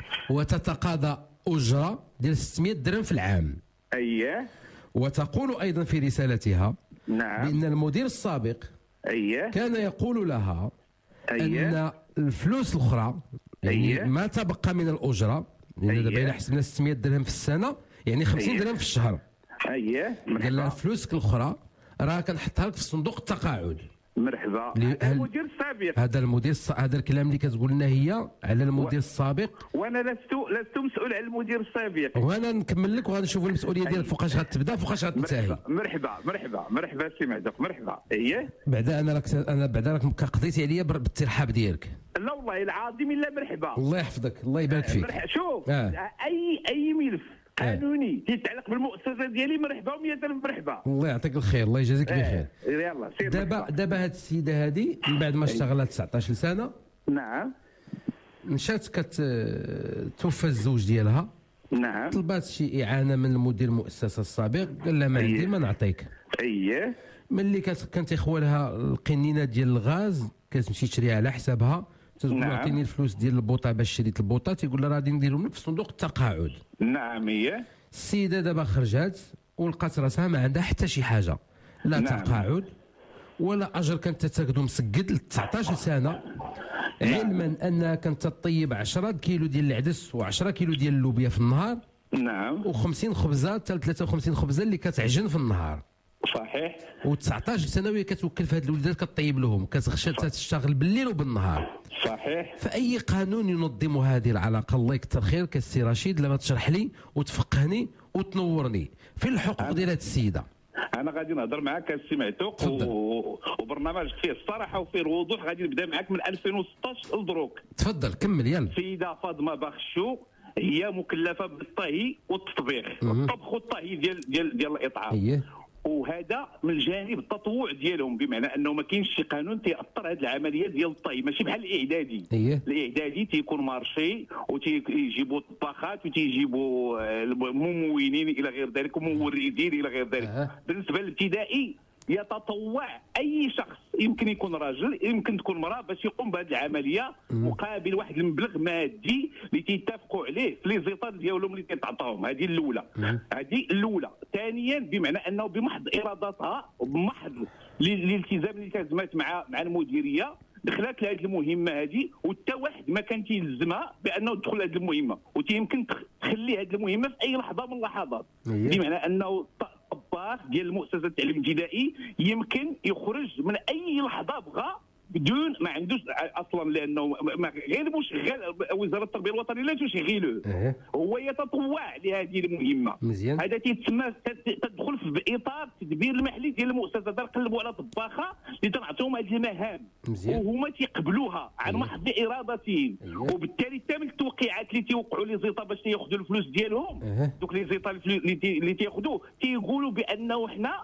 وتتقاضى اجره ديال ستمية درهم في العام. اييه وتقول ايضا في رسالتها نعم بان المدير السابق اييه كان يقول لها أيه. ان الفلوس الاخرى يعني أيه. ما تبقى من الاجره، لان دابا أيه. الا حسبنا ستمية درهم في السنه يعني خمسين أيه. درهم في الشهر. اييه قال لها فلوسك الاخرى راه كنحطها لك في صندوق التقاعد. مرحبا. هذا المدير السابق. هذا المدير الص... هذا الكلام اللي كتقول لنا هي على المدير و... السابق. وانا لست لست مسؤول على المدير السابق. وانا نكمل لك وغنشوف المسؤوليه ديالك فوقاش غتبدا فوقاش غتنتهي. مرحبا مرحبا مرحبا سي معدوق مرحبا. اييه بعدا انا راك انا بعدا راك قضيتي عليا بالترحاب ديالك. لا والله العظيم الا مرحبا. الله يحفظك الله يبارك فيك. مرحبا. شوف آه. اي اي ملف قانوني يتعلق بالمؤسسه ديالي مرحبا ومية ألف مرحبا. الله يعطيك الخير الله يجازيك بخير. يلا سير. دابا دابا هاد السيده هذه من بعد ما اشتغلت تسعطاش سنه نعم مشات كتوفى الزوج ديالها. نعم طلبات شي اعانه من المدير المؤسسه السابق، قال لها ما عندي ما نعطيك. اييه ملي كانت يخوى لها القنينه ديال الغاز كتمشي تشريها على حسابها، تقول له نعم. اعطيني الفلوس ديال البوطه باش شريت البوطه، تيقول لها غادي نديرهم لك في صندوق التقاعد. نعم هي السيده دابا خرجات ولقات راسها ما عندها حتى شي حاجه، لا نعم. تقاعد ولا اجر كانت تاخذو مسجد ل تسعطاش سنه، علما انها كانت تطيب عشرة كيلو ديال العدس و10 كيلو ديال اللوبيا في النهار. نعم. و50 خبزه حتى ثلاثة وخمسين خبزه اللي كتعجن في النهار. صحيح. و19 سنه وهي كتوكل في هاد الوليدات كطيب لهم، كتخشى تشتغل بالليل وبالنهار. صحيح. فاي قانون ينظم هذه العلاقه الله يكثر خير كالسي رشيد لما تشرح لي وتفقهني وتنورني في الحقوق ديال هاد السيده. انا غادي نهضر معاك السي معتوق و... وبرنامجك فيه الصراحه وفيه الوضوح. غادي نبدا معاك من ألفين وستطاش لدروك. تفضل كمل يلا. السيده فاطمه باخشو هي مكلفه بالطهي والتطبيخ، الطبخ والطهي ديال ديال ديال الاطعام. اييه. وهذا من جانب التطوع ديالهم، بمعنى انه ما كاينش شي قانون تيأثر هذه العمليه ديال الطهي، ماشي بحال الاعدادي. اييه. الاعدادي تيكون مارشي وتيجيبوا طباخات وتيجيبوا ممولين الى غير ذلك وموردين الى غير ذلك. أه. بالنسبه للابتدائي يتطوع اي شخص، يمكن يكون راجل يمكن تكون امراه، باش يقوم بهذه العمليه مقابل واحد المبلغ مادي اللي تيتفقوا عليه في لي زيطار ديالهم اللي تيتعطاوهم. هذه الاولى. هذه الاولى. ثانيا بمعنى انه بمحض ارادتها وبمحض الالتزام اللي التزمت مع مع المديريه دخلت لهذه المهمه هذه، وحتى واحد ما كان تيلزمها بانه تدخل هذه المهمه، وتيمكن تخلي هذه المهمه في اي لحظه من اللحظات. بمعنى انه الطباخ ديال المؤسسه التعليم الابتدائي يمكن يخرج من اي لحظه بغى بدون ما عندوش اصلا، لانه ما غير مشغل وزاره التربيه الوطنيه لا تشغله. أه. هو يتطوع لهذه المهمه. مزيان. هذا تيتسمى تدخل في اطار التدبير المحلي ديال المؤسسه، تنقلبوا على طباخه اللي تنعطيهم هذه المهام وهما تيقبلوها عن محض ارادتهم. أه. وبالتالي حتى من التوقيعات اللي تيوقعوا لي زيطا باش تياخذوا الفلوس ديالهم. أه. دوك لي زيطا اللي تياخذوا تيقولوا بانه حنا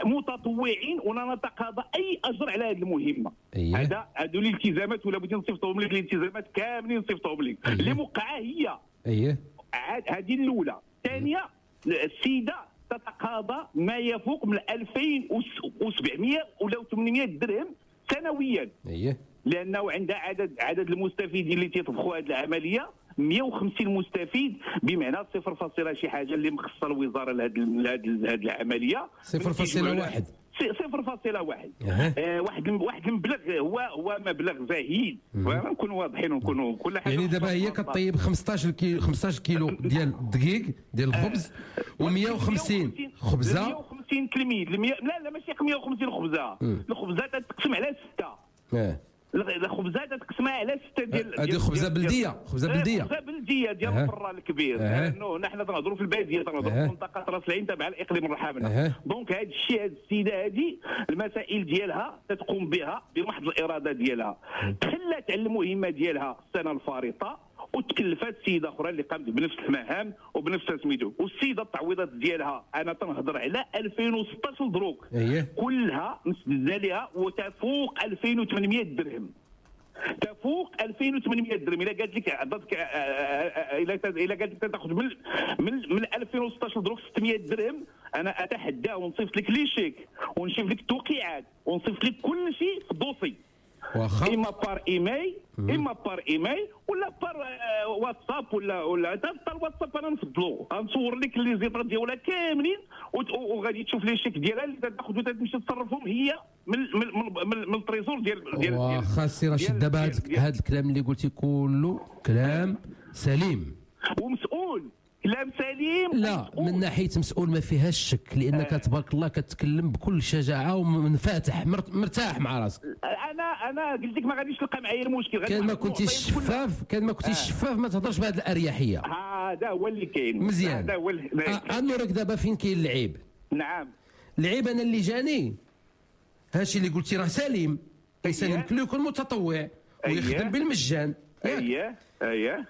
متطوعين ولا نتقاضى اي اجر على هذه المهمه. أيه. هذا هذو الالتزامات ولا بغيتي نصيفطهم لك الالتزامات كاملين نصيفطهم لك. أيه. اللي موقعه هي اييه هذه الاولى. الثانيه السيده تتقاضى ما يفوق من ألفين وسبعمائة ولا ثمانمائة درهم سنويا. اييه. لانه عندها عدد عدد المستفيدين اللي تيطبخوا هذه العمليه مئة وخمسين مستفيد، بمعنى صفر فاصلة شي حاجه اللي مخصصه الوزاره لهذه هذه العمليه. صفر فاصلة واحد. صفر فاصلة واحد. أه. واحد واحد المبلغ هو هو مبلغ زهيد. نكونوا واضحين ونكونوا كل حاجه. يعني دابا هي كطيب خمسطاش كيلو خمسطاش كيلو ديال الدقيق ديال الخبز و150 خبزه. مئة وخمسين تلميذ. لا لا ماشي مئة وخمسين خبزه. الخبزه تتقسم على سته. اه الخبزه تتقسمها على سته ديال هذه خبزه بلديه. خبزه بلديه. خبزه بلديه ديال أه. الفرا الكبير. لانه أه. نحن تنهضروا في الباديه، تنهضروا أه. في منطقه راس العين تابعه لاقليم الرحابنه. أه. دونك هذا الشيء هذه السيده هذه المسائل ديالها تتقوم بها بمحض الاراده ديالها. تخلت على المهمه ديالها السنه الفارطه وتكلفات سيده اخرى اللي قامت بنفس المهام وبنفس سميتو. والسيده التعويضات ديالها انا تنهضر على ألفين وستطاش دروك. أيه. كلها مسدده لها وتفوق ألفين وثمانمائة درهم. تفوق ألفين وثمانمائة درهم. الا قالت لك عطاتك الا الا قالت لك تاخذ من من من ألفين وستطاش دروك ستمائة درهم، انا اتحداه ونصيفط لك لي شيك ونشوف لك التوقيعات ونصيفط لك كل شيء في الدوسي. واخا اما بار ايميل اما بار ايميل ولا بار واتساب ولا ولا حتى الواتساب انا نفضلو غنصور لك لي زيطات ديالها كاملين وغادي تشوف لي شيك ديالها اللي تاخذ وتمشي تصرفهم هي من من من, من التريزور ديال ديال واخا سي رشيد. دابا هذا الكلام اللي قلتي كله كلام سليم ومسؤول، كلام سليم. لا من ناحيه مسؤول ما فيهاش شك، لانك آه. تبارك الله كتكلم بكل شجاعه ومنفتح مرتاح مع راسك. انا انا قلت لك ما غاديش تلقى معايا المشكل. كان ما كنتيش شفاف كان ما كنتيش آه. شفاف ما تهضرش بهذه الاريحيه. هذا هو اللي كاين. مزيان. هذا هو انورك. دابا فين كاين العيب؟ نعم العيب انا اللي جاني هادشي اللي قلتي راه سليم. اي سليم يمكن له يكون متطوع ويخدم بالمجان. اييه اييه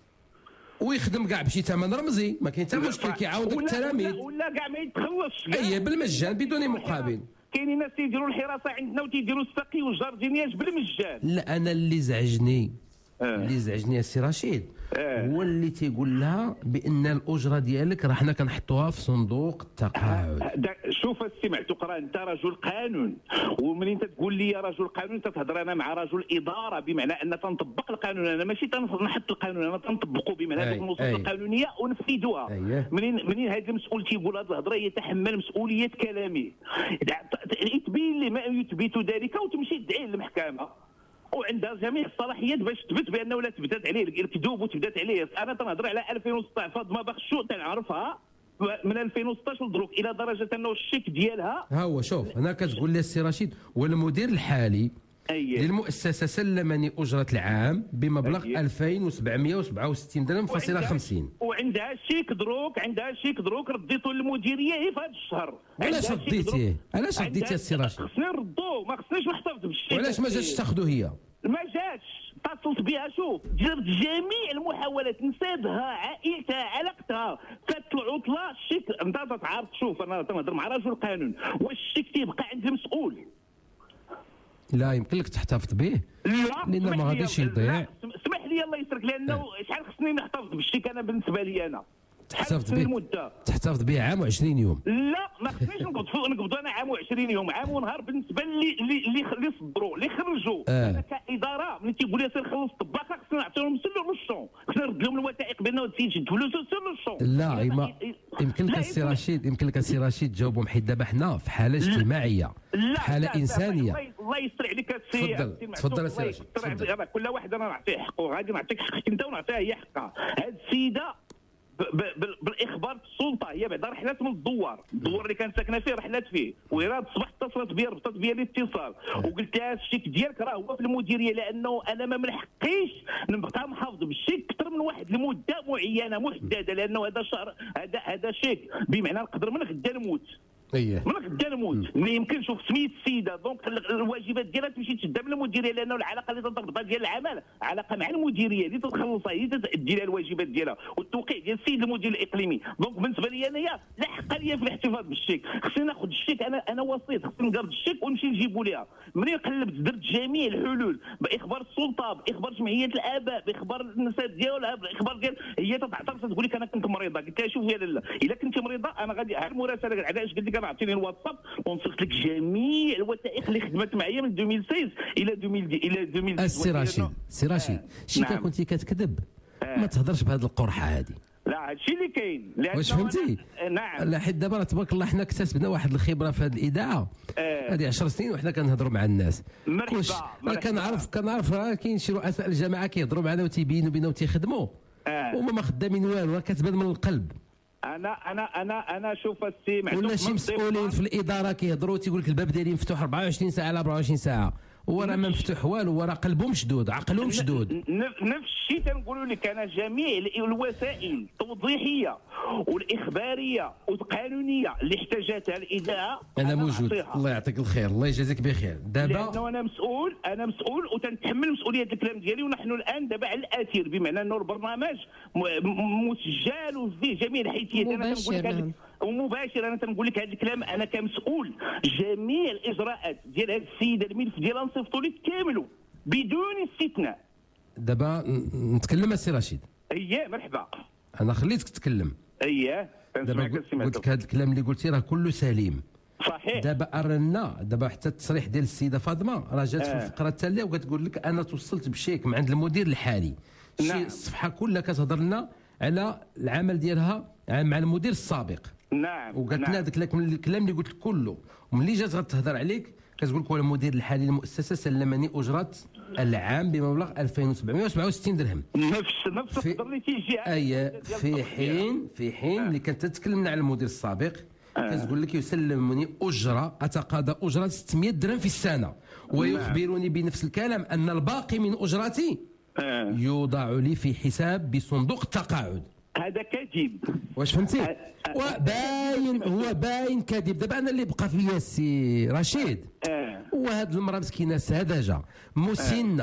ويخدم كاع بشي ثمن رمزي، ما كاين حتى مشكل كيعاودك التلاميذ ولا كاع ما يتخلصش. اي بالمجان بدون مقابل. كاينين ناس تيديروا الحراسه عندنا وتيديروا السقي والجاردينياج بالمجان. لا انا اللي زعجني اللي زعجني السي رشيد هو اللي تيقول لها بان الاجره ديالك راه حنا كنحطوها في صندوق التقاعد. شوف السي معتوق، انت رجل قانون، ومنين تقول لي يا رجل قانون تتهضر انا مع رجل اداره، بمعنى ان تنطبق القانون، انا ماشي تنحط القانون، انا تنطبقه بمعنى هذه النصوص القانونيه ونفذوها. منين منين هذا المسؤول تيقول هذه الهضره يتحمل مسؤوليه كلامه، يتبين لي ما يثبت ذلك وتمشي تدعيه للمحكمه، وعندها جميع الصلاحيات باش تثبت بانه لا تبدات عليه الكذوب وتبدات عليه. انا تنهضر على ألفين وستة عشر فاطمه بخشو تنعرفها من ألفين وستة عشر دروك الى درجه انه الشيك ديالها ها هو. شوف انا كتقول لي السي رشيد والمدير الحالي أيه. للمؤسسه سلمني اجره العام بمبلغ أيه. ألفين وسبعمائة وسبعة وستين درهم فاصله خمسين، وعندها شيك دروك عندها شيك دروك رديته للمديريه في هذا الشهر. علاش رديتيه؟ علاش رديتيه السي رشيد؟ خصني نردوه، ما خصنيش نحتفظ بالشيك. وعلاش ما جاتش تاخذو هي؟ ما جاتش، اتصلت بها، شوف جربت جميع المحاولات، نسابها، عائلتها، علاقتها، فات العطله الشيك انت تتعرف. شوف انا تنهضر مع رجل قانون، واش الشيك تيبقى عند المسؤول؟ لا يمكن لك تحتفظ به، لا لان ما غاديش يضيع. اسمح لي الله يسرك، لانه شحال خصني نحتفظ بالشيك انا بالنسبه لي انا تحتفظ به تحتفظ به عام وعشرين يوم. لا ما خصنيش نقبض نقبض انا عام وعشرين يوم، عام ونهار بالنسبه اللي اللي اللي صدروا اللي خرجوا. آه. انا كاداره ملي تيقول لي سير خلص الطباخه خصنا نعطيهم سير لو الشون، خصنا نرد لهم الوثائق بانه هاد السيد شد فلوسه سير لو الشون. لا ما يمكن لك السي رشيد، يمكن لك السي رشيد تجاوبهم، حيت دابا حنا في حاله اجتماعيه، في حاله انسانيه. الله يسر عليك السي. تفضل تفضل السي رشيد. كل واحد انا نعطيه حقه، غادي نعطيك حقك انت ونعطيها هي حقها. هاد السيده بالاخبار السلطه هي بعدا رحلات من الدوار، الدوار اللي كانت ساكنه فيه رحلات فيه، وإيراد الصباح اتصلت بيا ربطت بيا الاتصال وقلت لها الشيك ديالك راه هو في المديريه، لانه انا ما ملحقيش نبقى محافظ بالشيك اكثر من واحد المده معينه محدده، لانه هذا شهر هذا هذا شيك بمعنى نقدر من غدا نموت. اييه من غدا نموت، ما يمكنش. شوف سميت السيده دونك الواجبات ديالها تمشي تشدها من المديريه، لانه العلاقه اللي تربطها ديال العمل علاقه مع المديريه اللي تتخلصها هي تدي لها الواجبات ديالها والتوقيع ديال السيد المدير الاقليمي. دونك بالنسبه لي انايا لا حق لي في الاحتفاظ بالشيك، خصني ناخذ الشيك، انا انا وسيط، خصني نقرض الشيك ونمشي نجيبو ليها. منين قلبت درت جميع الحلول باخبار السلطه، باخبار جمعيه الاباء، باخبار النساء ديالها، باخبار ديال هي تتعترف تقول لك انا كنت مريضه. قلت لها شوفي يا لاله الا كنت مريضه انا غادي ها المراسله علاش قلت لك انا عطيني الواتساب ونصيفط لك جميع الوثائق اللي خدمت معايا من ألفين وستة عشر الى ألفين الى ألفين وثمانية عشر. السي رشيد السي رشيد شي نعم. كنتي كتكذب آه. ما تهضرش بهذه القرحه هذه. لا هادشي اللي كاين. واش فهمتي؟ نعم. لا حيت دابا تبارك الله حنا اكتسبنا واحد الخبره في هذه الاذاعه هذه آه. عشر سنين وحنا كنهضروا مع الناس. مرحبا. كنعرف كنعرف راه كاين شي رؤساء الجماعه كيهضروا معنا وتيبينوا بينا وتيخدموا آه. وما ما خدامين والو، راه كتبان من القلب. انا انا انا انا شوف السي معتوق ولا شي مسؤولين في الاداره كيهضروا تيقول لك الباب ديالي مفتوح أربعة وعشرين ساعه على أربعة وعشرين ساعه، هو راه ما مفتوح والو، هو راه قلبه مشدود عقله مشدود. نفس الشيء تنقولوا لك انا، جميع الوسائل التوضيحيه والاخباريه والقانونيه اللي احتاجتها الاذاعه انا موجود. الله يعطيك الخير، الله يجازيك بخير. دابا لانه انا مسؤول، انا مسؤول وتنتحمل مسؤوليه الكلام ديالي، ونحن الان دابا على الاثير، بمعنى انه البرنامج مسجل وفيه جميع الحيثيات. انا تنقول لك ومباشر، انا تنقول لك هذا الكلام انا كمسؤول، جميع الاجراءات ديال هذه السيده الملف ديالها نصيفطوا لك كامله بدون استثناء. دابا نتكلم السي رشيد. اييه مرحبا. انا خليتك تتكلم. اييه دابا قلت لك هذا الكلام اللي قلتي راه كله سليم. صحيح. دابا ارنا دابا حتى التصريح ديال السيده فاطمه راه جات آه. في الفقره التاليه وكتقول لك انا توصلت بشيك من عند المدير الحالي. نعم. شي الصفحه كلها كتهضر لنا على العمل ديالها مع المدير السابق. نعم. وقالت لنا هذاك الكلام اللي قلت لك كله، وملي جات غتهضر عليك كتقول لك هو المدير الحالي للمؤسسه سلمني اجره العام بمبلغ ألفين وسبعمائة وسبعة وستين درهم. نفس نفس القدر اللي تيجي. اي في حين في حين اللي كانت تتكلمنا على المدير السابق كتقول لك يسلمني اجره اتقاضى اجره ستمائة درهم في السنه، ويخبرني بنفس الكلام ان الباقي من اجرتي يوضع لي في حساب بصندوق التقاعد. هذا كذب. واش فهمتي؟ وباين هو باين كذب. دابا انا اللي بقى فيا السي رشيد اه هو هاد المراه مسكينه ساذجه مسنه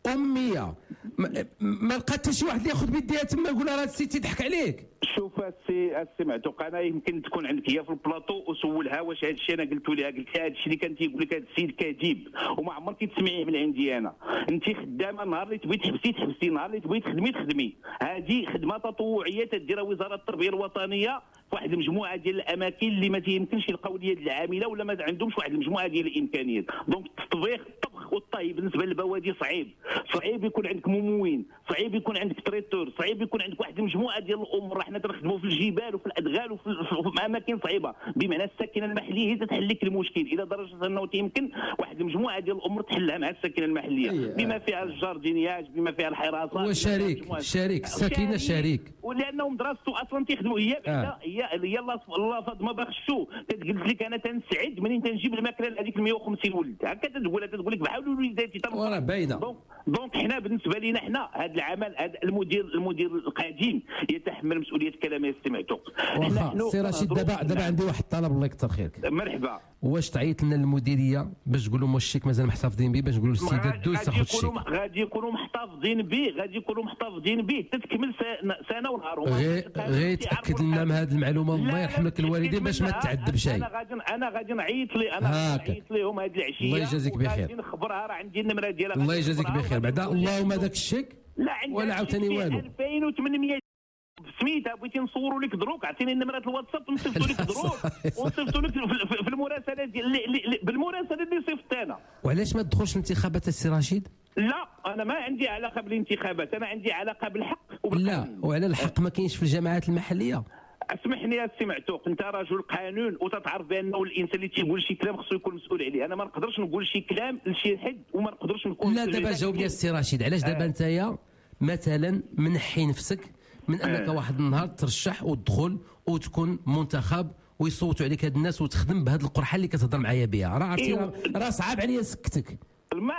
اميه ما, ما لقى حتى شي واحد اللي ياخذ بيديها تما يقول لها راه السي تيضحك عليك. شوف السي السي معتوق، انا يمكن تكون عندك هي في البلاطو وسولها واش هذا الشيء انا قلت لها، قلت لها هذا الشيء اللي كان تيقول لك هذا السيد كاذب وما عمرك تسمعيه من عندي انا. انت خدامه، نهار اللي تبغي تحبسي تحبسي، نهار اللي تبغي تخدمي تخدمي. هذه خدمه تطوعيه تديرها وزاره التربيه الوطنيه في واحد المجموعه ديال الاماكن اللي ما تيمكنش يلقاو اليد العامله ولا ما عندهمش واحد المجموعه ديال الامكانيات. دونك التطبيخ الطبخ والطهي بالنسبه للبوادي صعيب، صعيب يكون عندك مموين، صعيب يكون عندك تريتور، صعيب يكون عندك واحد المجموعه ديال الامور. حنا تنخدموا في الجبال وفي الادغال وفي في اماكن صعيبه، بمعنى الساكنه المحليه هي تحل لك المشكل الى درجه انه يمكن واحد المجموعه ديال الامور تحلها مع الساكنه المحليه بما فيها الجاردينياج، بما فيها الحراسه. هو شريك شريك الساكنه شريك، ولانهم دراسته اصلا تيخدموا هي آه. هي هي الله فاض ما باخشو. تقول لك انا تنسعد منين تنجيب الماكله لهذيك مية وخمسين ولد، هكا تقولها تقول لك بحال وليداتي. وراه باينه. دونك دونك حنا بالنسبه لنا حنا هذا العمل، هذا المدير المدير القديم يتحمل مسؤوليه كلامه استمعتو. واخا سي رشيد، دابا دابا عندي واحد الطلب الله يكثر خيرك. مرحبا. واش تعيط لنا للمديريه باش تقول لهم واش الشيك مازال محتفظين به، باش نقولوا للسيده دوز تاخذ الشيك؟ غادي يكونوا محتفظين به، غادي يكونوا محتفظين به تتكمل سنه ونهار. غير غير تاكد لنا من هذه المعلومه، الله يرحم لك الوالدين باش ما تعذب شيء. انا غادي انا غادي نعيط لي انا نعيط لهم هذه العشيه. الله يجازيك بخير. غادي نخبرها راه عندي النمره ديالها. الله يجازيك بخير. بعدا اللهم هذاك الشيك لا عندي ولا عاوتاني والو. ألفين وثمانمية سميتها، بغيتي نصوروا لك دروك، عطيني النمره الواتساب نصيفطوا لك دروك ونصيفطوا لك في المراسله ديال بالمراسله اللي صيفطت انا. وعلاش ما تدخلش الانتخابات السي رشيد؟ لا انا ما عندي علاقه بالانتخابات، انا عندي علاقه بالحق وبالقانون. لا وعلى الحق ما كاينش في الجماعات المحليه. اسمحني يا سي معتوق، انت رجل قانون وتتعرف بانه الانسان اللي تيقول شي كلام خصو يكون مسؤول عليه. انا ما نقدرش نقول شي كلام لشي حد وما نقدرش نكون. لا دابا جاوبني السي رشيد، علاش دابا نتايا مثلا منحي نفسك من انك واحد النهار ترشح وتدخل وتكون منتخب ويصوتوا عليك هاد الناس وتخدم بهاد القرحه اللي كتهضر معايا بها؟ راه عرفتي راه صعاب عليا سكتك. ما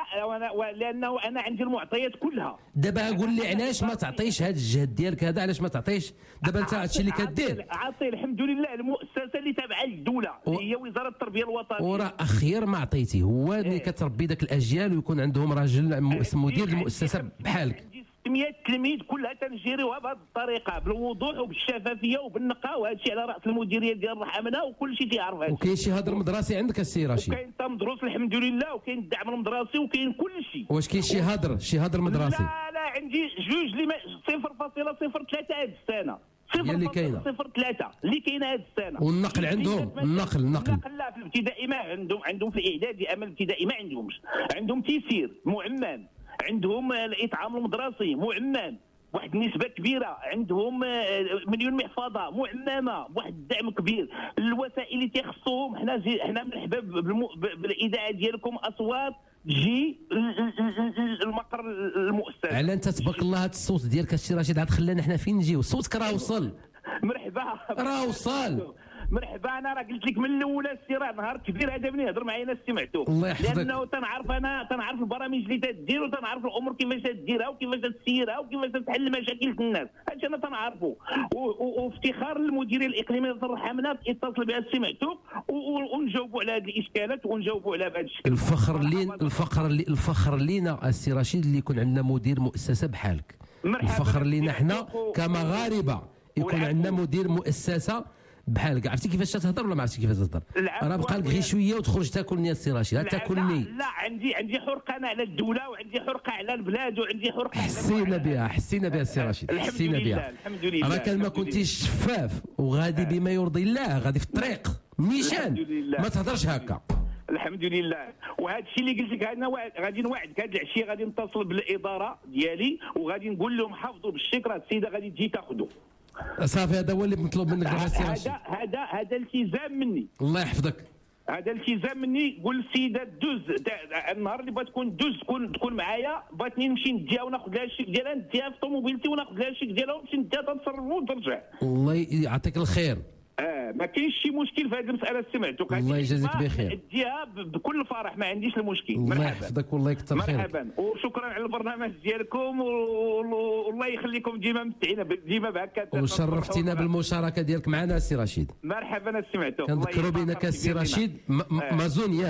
لانه انا عندي المعطيات كلها. دابا قول لي علاش ما تعطيش هذا الجهد ديالك هذا، علاش ما تعطيش دابا انت هادشي اللي كدير؟ عطي الحمد لله المؤسسه اللي تابعه للدوله اللي هي وزاره التربيه الوطنيه. وراه اخير ما عطيتي هو اللي كتربي ذاك الاجيال ويكون عندهم راجل مدير المؤسسه بحالك. ستمية تلميذ كلها تنجيريوها بهذه الطريقه بالوضوح وبالشفافيه وبالنقاء، وهذا الشيء على راس المديريه ديال الرحمنه وكل شيء تيعرف هذا. وكاين شي هدر مدرسي عندك السي رشيد؟ وكاين حتى مدروس الحمد لله، وكاين الدعم المدرسي وكاين كل شيء. واش كاين شي هدر شي هدر مدرسي؟ لا لا عندي جوج اللي صفر فاصلة صفر ثلاثة هذه السنه. هي اللي كاينه صفر ثلاثة اللي كاينه هذه السنه. والنقل عندهم النقل النقل النقل لا في الابتدائي ما عندهم، عندهم في الاعدادي اما الابتدائي ما عندهمش. عندهم تيسير معمم، عندهم الاطعام المدرسي معمم واحد النسبه كبيره، عندهم مليون محفظه معممه بواحد الدعم كبير. الوسائل اللي تيخصوهم حنا حنا مرحبا بالاذاعه ديالكم اصوات تجي المقر المؤسسه. على انت تبارك الله هذا الصوت ديالك السي رشيد عاد خلانا حنا فين نجيو؟ صوتك راه وصل. مرحبا راه وصل. مرحبا. انا راه قلت لك من الاولى السي راه نهار كبير هذا مني يهضر معايا انا سمعته، الله يحفظك. لانه تنعرف انا تنعرف البرامج اللي تدير وتنعرف الامور كيفاش تديرها وكيفاش تسيرها وكيفاش تحل مشاكل الناس. هادشي انا تنعرفه، وافتخار للمديريه الاقليميه الرحمنه يتصل بها سمعته ونجاوبوا على هذه الاشكالات ونجاوبوا على هذا الشكل. الفخر لين الفخر اللي الفخر لينا السي رشيد اللي يكون عندنا مدير مؤسسه بحالك. الفخر لينا حنا كمغاربه يكون عندنا مدير مؤسسه بحالك. عرفتي كيفاش تهضر ولا ما عرفتي كيفاش تهضر؟ راه بقى لك غير شويه وتخرج تاكلني السي رشيد، تاكلني. لا, لا عندي عندي حرقه انا على الدوله وعندي حرقه على البلاد وعندي حرقه. حسينا بها حسينا بها السي رشيد، حسينا بها. الحمد لله. راه كان ما كنتيش شفاف وغادي بما يرضي الله، غادي في الطريق نيشان ما تهضرش هكا. الحمد لله. وهذا الشيء اللي قلت لك انا غادي نوعدك هذه العشيه غادي نتصل بالاداره ديالي وغادي نقول لهم حافظوا بالشيك راه السيده غادي تجي تاخذه. صافي هذا هو اللي مطلوب منك دابا السي رشيد. هذا هذا هذا التزام مني. الله يحفظك. هذا التزام مني. قول للسيده دوز النهار اللي بغات تكون دوز تكون تكون معايا، بغاتني نمشي نديها وناخذ لها الشيك ديالها نديها في طوموبيلتي وناخذ لها الشيك ديالها ونمشي نديها تنصرف وترجع. الله يعطيك الخير. اه ما كاينش شي مشكل في هذه المساله سمعتوك. الله يجازيك بخير. اديها بكل فرح ما عنديش المشكل. الله يحفظك والله يكثر خيرك. مرحبا وشكرا على البرنامج ديالكم والله يخليكم ديما متعين ديما بهكا. وشرفتينا بالمشاركه ديالك معنا السي رشيد. مرحبا سمعتوك. كنذكروا بانك السي رشيد مازون ياك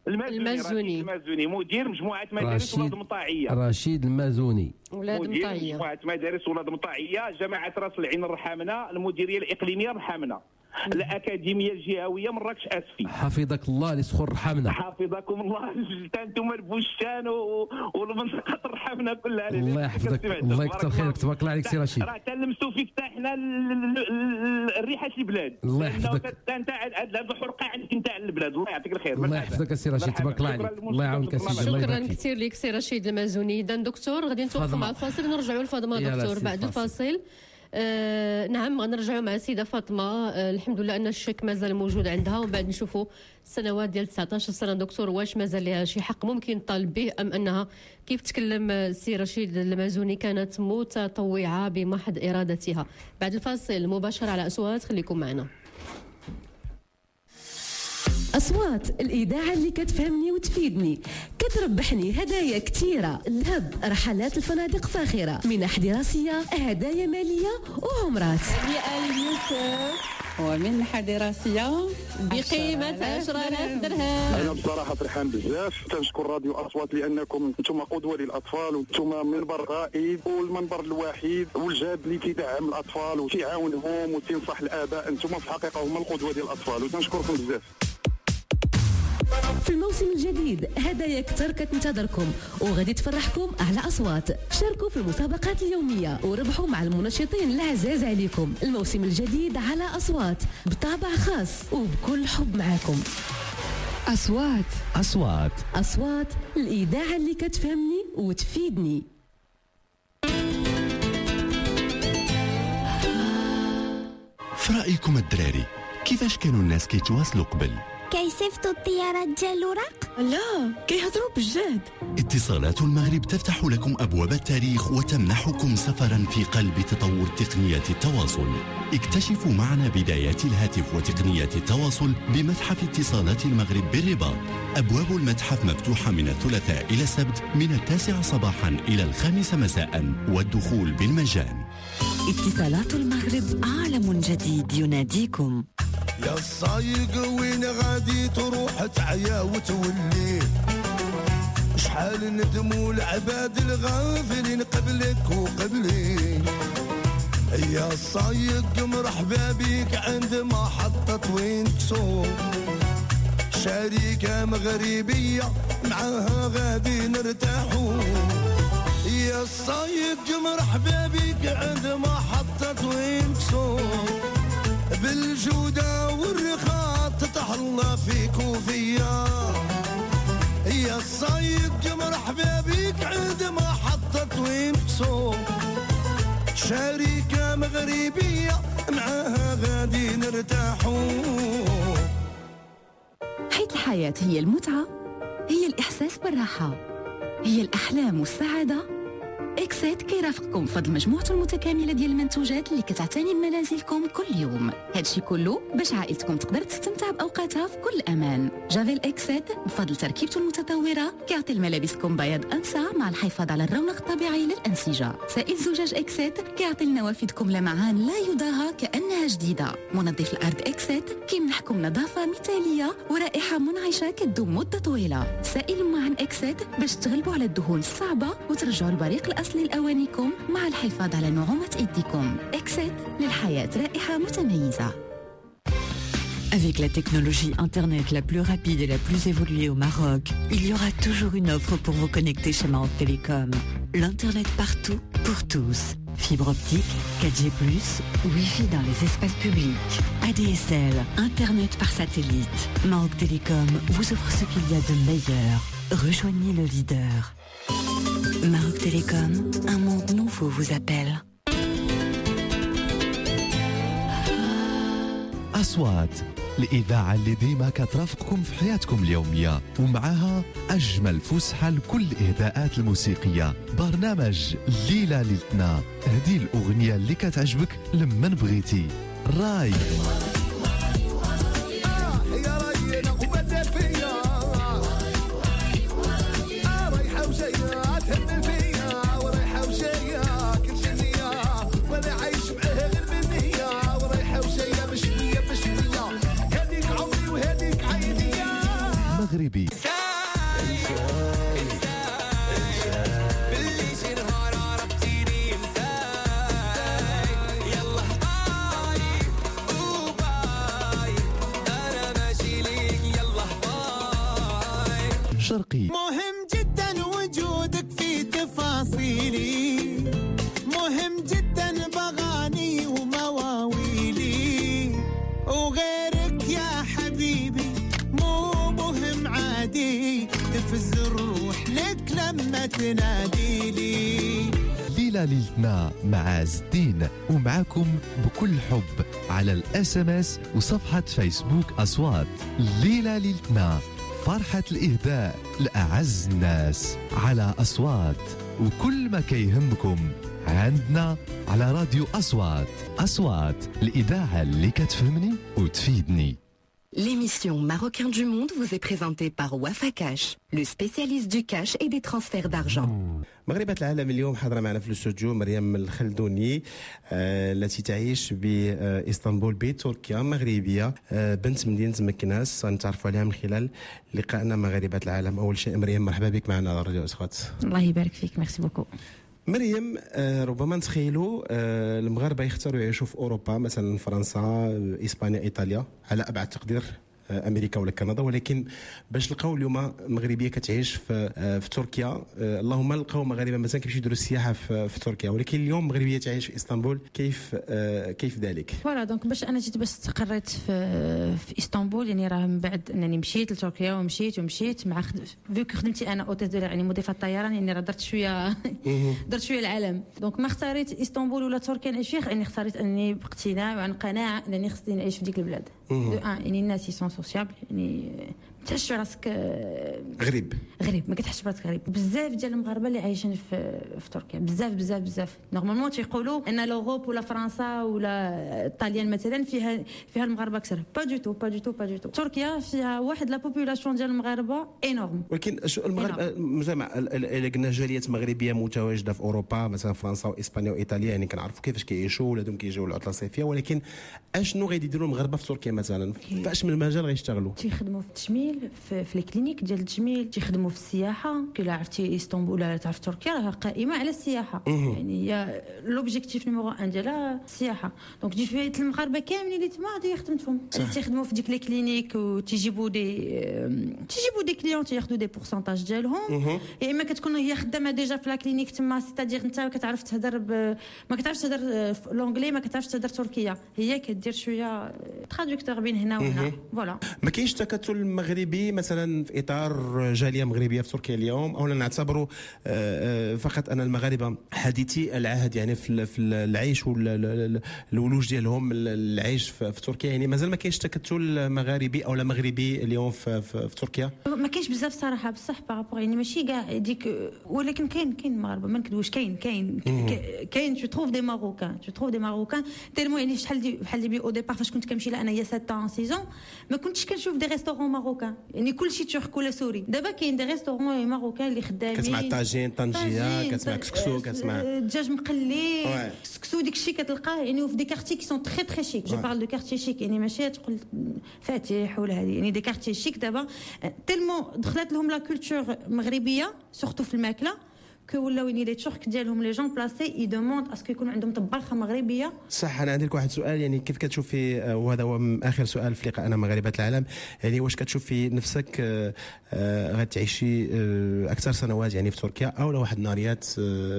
المازوني المازوني مدير مجموعه مدارس ولاد مطاعيه. رشيد المازوني ولاد مطاعيه. مجموعه مدارس ولاد مطاعيه، جماعه راس العين الرحامنه، المديريه الاقليميه الرحامنه، الاكاديميه الجهويه مراكش اسفي. حفظك الله لسخر رحمنا. حفظكم الله انتم البستان والمنطقه الرحمنا كلها. الله يحفظك، الله يكثر خيرك، تبارك الله عليك سي رشيد. راه تلمسوا في فتحنا ريحه البلاد. الله يحفظك. انت هذا الحرقه عندك انت على البلاد. الله يعطيك الخير. الله يحفظك سي رشيد، تبارك الله عليك. الله يعاونك سي. شكرا كثير لك سي رشيد المازوني. اذا دكتور غادي نتوقفوا مع الفاصل، نرجعوا لفاطمه دكتور بعد الفاصل. آه نعم غنرجعوا مع السيده فاطمه. آه الحمد لله ان الشك مازال موجود عندها، ومن بعد نشوفوا السنوات ديال تسعطاش سنه دكتور واش مازال لها شي حق ممكن طالب به، ام انها كيف تكلم السي رشيد المازوني كانت متطوعه بمحض ارادتها. بعد الفاصل مباشره على اصوات، خليكم معنا. أصوات الإذاعة اللي كتفهمني وتفيدني، كتربحني هدايا كثيرة، ذهب، رحلات الفنادق فاخرة، منح دراسية، هدايا مالية وعمرات. يا اليوسف ومنحة دراسية بقيمة عشرة آلاف درهم. أنا بصراحة فرحان بزاف، تنشكر راديو أصوات لأنكم أنتم قدوة للأطفال، وأنتم منبر رائد والمنبر الوحيد والجاد اللي تدعم الأطفال وتعاونهم وتنصح الآباء. أنتم في الحقيقة هما القدوة ديال الأطفال، وتنشكركم بزاف. في الموسم الجديد هدايا كثر كتنتظركم وغادي تفرحكم على أصوات. شاركوا في المسابقات اليومية وربحوا مع المنشطين العزاز عليكم. الموسم الجديد على أصوات بطابع خاص وبكل حب معاكم. أصوات أصوات أصوات الإذاعة اللي كتفهمني وتفيدني. في رأيكم الدراري كيفاش كانوا الناس كيتواصلوا قبل؟ كيصيفطوا الطيارات ديال الوراق؟ لا كيهضروا بالجاد. اتصالات المغرب تفتح لكم أبواب التاريخ وتمنحكم سفرا في قلب تطور تقنية التواصل. اكتشفوا معنا بدايات الهاتف وتقنية التواصل بمتحف اتصالات المغرب بالرباط. أبواب المتحف مفتوحة من الثلاثاء إلى السبت من التاسعة صباحا إلى الخامسة مساء، والدخول بالمجان. اتصالات المغرب عالم جديد يناديكم. يا الصايق وين غادي تروح تعيا وتولي؟ شحال ندموا العباد الغافلين قبلك وقبلي. يا الصايق مرحبا بك عند محطة وين تسوق، شركة مغربية معاها غادي نرتاحوا. يا الصايق مرحبا بك عند محطة وين تسوق، بالجودة والرخاء تتهلا فيك وفيا. يا الصايق مرحبا بك عند محطة وين تسوق، شركة مغربية معاها غادي نرتاحوا. حيث الحياة هي المتعة، هي الإحساس بالراحة، هي الأحلام والسعادة. إكسات كيرافقكم فضل مجموعته المتكاملة ديال المنتوجات اللي كتعتني بمنازلكم كل يوم. هادشي كله باش عائلتكم تقدر تستمتع بأوقاتها في كل أمان. جافيل إكسات بفضل تركيبته المتطورة كيعطي لملابسكم بياض أنسع مع الحفاظ على الرونق الطبيعي للأنسجة. سائل زجاج إكسات كيعطي لنوافذكم لمعان لا يضاهى كأنها جديدة. منظف الأرض إكسات كيمنحكم نظافة مثالية ورائحة منعشة كتدوم مدة طويلة. سائل معن إكسات باش تغلبوا على الدهون الصعبة وترجعوا البريق الأصلي لأوانيكم مع الحفاظ على نعومة إيديكم. إكسات للحياة رائحة متميزة. Avec la technologie Internet la plus rapide et la plus évoluée au Maroc, il y aura toujours une offre pour vous connecter chez Maroc Télécom. L'Internet partout, pour tous. Fibre optique, quatre G plus, Wi-Fi dans les espaces publics, A D S L, Internet par satellite. Maroc Télécom vous offre ce qu'il y a de meilleur. Rejoignez le leader. Maroc Télécom, un monde nouveau vous appelle. أصوات الإذاعة اللي ديما كترافقكم في حياتكم اليومية، ومعها أجمل فسحة لكل الإهداءات الموسيقية. برنامج ليلة ليلتنا، هدي الأغنية اللي كتعجبك لمن بغيتي. راي مغربي. شرقي. مهم جدا وجودك في تفاصيلي، مهم جدا بغاني ومواويلي، وغيرك يا حبيبي مو مهم عادي، تفز الروح لك لما تنادي لي. ليلة ليلتنا مع عز الدين ومعاكم بكل حب على الاس ام اس وصفحة فيسبوك أصوات. ليلة ليلتنا، فرحة الإهداء لأعز الناس على أصوات، وكل ما كيهمكم عندنا على راديو أصوات. أصوات، الإذاعة اللي كتفهمني وتفيدني. L'émission Marocain du Monde vous est présentée par Wafa Cash, le spécialiste du cash et des transferts d'argent. مغربة العالم اليوم حاضرة معنا في الاستوديو مريم الخلدوني آه التي تعيش بإسطنبول بتركيا، مغربية آه بنت مدينة مكناس، نتعرفوا عليها من خلال لقائنا مغاربة العالم. أول شيء مريم مرحبا بك معنا على راديو أصوات. الله يبارك فيك، ميرسي بوكو. مريم، آه ربما نتخيلوا آه المغاربة يختاروا يعيشوا في أوروبا، مثلا فرنسا، إسبانيا، إيطاليا، على أبعد تقدير امريكا ولا كندا، ولكن باش نلقاو اليوم مغربيه كتعيش في في تركيا، اللهم نلقاو مغاربه مثلا كيمشيو يديروا السياحه في, في تركيا، ولكن اليوم مغربيه تعيش في اسطنبول، كيف كيف ذلك؟ فوالا دونك باش انا جيت باش استقريت في في اسطنبول، يعني راه من بعد انني مشيت لتركيا ومشيت ومشيت مع خد... فيك خدمتي انا اوتيز دو يعني مضيفه الطيران، يعني راه درت شويه درت شويه العالم. دونك ما اختاريت اسطنبول ولا تركيا نعيش فيه، اني اختاريت اني باقتناع وعن قناعه انني خصني نعيش في ديك البلاد. دو ان يعني الناس يسون سوسيابل، يعني ما تحسش راسك غريب غريب ما كتحسش براسك غريب. بزاف ديال المغاربه اللي عايشين في في تركيا، بزاف بزاف بزاف. نورمالمون تيقولوا ان لوروب ولا فرنسا ولا الطاليان مثلا فيها فيها المغاربه اكثر، با دو تو با دو تو با دو تو. تركيا فيها واحد لا بوبولاسيون ديال المغاربه انورم. ولكن المغاربه مجتمع الا قلنا جاليات مغربيه متواجده في اوروبا، مثلا فرنسا واسبانيا وايطاليا، يعني كنعرفوا كيفاش كيعيشوا، ولادهم كيجيو العطله الصيفيه، ولكن اشنو غادي يديروا المغاربه في تركيا مثلا؟ فاش من المجال غيشتغلوا؟ تيخدموا في التجميل، في, في الكلينيك ديال التجميل، تيخدموا في السياحه. كي عرفتي اسطنبول ولا تعرف تركيا راه قائمه على السياحه، يعني هي لوبجيكتيف نيميرو واحد ديالها السياحه. دونك دي في المغاربه كاملين اللي تما غادي خدمتهم، تيخدموا في ديك لي كلينيك وتيجيبوا دي تيجيبوا دي كليون تياخذوا دي بورسونتاج ديالهم. يا اما كتكون هي خدامه ديجا في لا كلينيك تما، سيتادير انت كتعرف تهضر ما كتعرفش تهضر لونجلي، ما كتعرفش تهضر تركيا، هي كدير شويه ترادكتور بين هنا وهنا. فوالا ما كاينش تكتل مغربي مثلا في اطار جاليه مغربيه في تركيا اليوم، او نعتبروا فقط ان المغاربه حديثي العهد يعني في العيش والولوج ديالهم العيش في تركيا، يعني مازال ما كاينش تكتل مغاربي او لا مغربي اليوم في, في, في تركيا؟ ما كاينش بزاف صراحه، بصح بارابور يعني ماشي كاع ديك، ولكن كاين كاين مغاربه ما نكذبوش، كاين كاين كاين تو تروف دي ماروكان تو تروف دي ماروكان تيرمو. يعني شحال دي بحال دي بي او ديبار فاش كنت كنمشي لا انايا سبعة ans six ans ما كنتش كنشوف دي ريستورون ماروكان، يعني كلشي ترك ولا سوري. دابا كاين دي ريستورون ماروكان اللي خدامين، كتسمع طاجين طنجيه، كتسمع كسكسو، كتسمع دجاج مقلي، كسكسو داك الشيء كتلقاه يعني في دي كارتي كي سون تري تري شيك. جو بارل دو كارتي شيك، يعني ماشي تقول فاتح ولا هذه، يعني دي كارتي شيك دابا تيلمون دخلت لهم لا كولتور مغربيه سورتو في الماكله، كو ولاو يعني لي تورك ديالهم لي جون بلاسي يدوموند اسكو يكون عندهم طباخه مغربيه. صح. انا عندي لك واحد السؤال، يعني كيف كتشوفي، وهذا هو اخر سؤال في لقائنا مغاربه العالم، يعني واش كتشوفي نفسك غتعيشي اكثر سنوات يعني في تركيا، او لو واحد النهاريات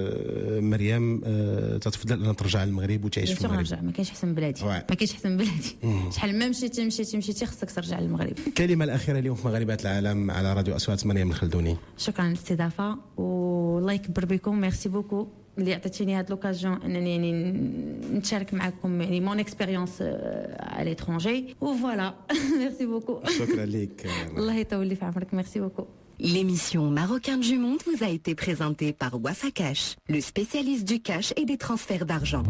مريم تتفضل ان ترجع للمغرب وتعيش في المغرب؟ نرجع، ما كاينش احسن من بلادي، ما كاينش احسن من بلادي. شحال ما مشيتي مشيتي مشيتي خصك ترجع للمغرب. الكلمه الاخيره اليوم في مغاربه العالم على راديو اصوات، مريم الخلدوني. شكرا للاستضافه والله يكبر بكم، ميرسي بوكو اللي عطيتيني هاد لوكازيون انني يعني نتشارك معكم يعني مون اكسبيريونس على ليترونجي. وفوالا ميرسي بوكو. شكرا لك. الله يطول لي في عمرك، ميرسي بوكو. L'émission Marocain du Monde vous a été présentée par Wafa Cash, le spécialiste du cash et des transferts d'argent.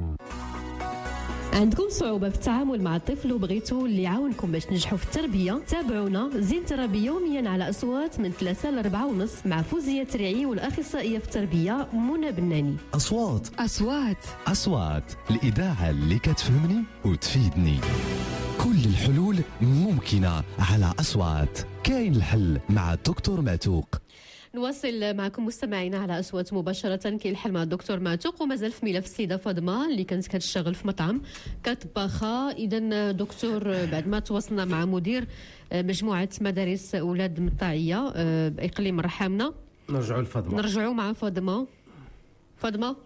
عندكم صعوبة في التعامل مع الطفل وبغيتوا اللي يعاونكم باش تنجحوا في التربية؟ تابعونا زين تربية يوميا على أصوات من ثلاثة لأربعة ونص مع فوزية ترعي والأخصائية في التربية منى بناني. أصوات أصوات أصوات، الإذاعة اللي كتفهمني وتفيدني. كل الحلول ممكنة على أصوات. كاين الحل مع الدكتور معتوق. نواصل معكم مستمعينا على اصوات مباشره كيلحل مع الدكتور معتوق، ومازال في ملف السيده فاطمه اللي كانت كتشتغل في مطعم كطباخه. اذا دكتور بعد ما تواصلنا مع مدير مجموعه مدارس اولاد مطاعيه باقليم رحامنا، نرجعوا لفاطمه نرجعوا مع فاطمه. فاطمه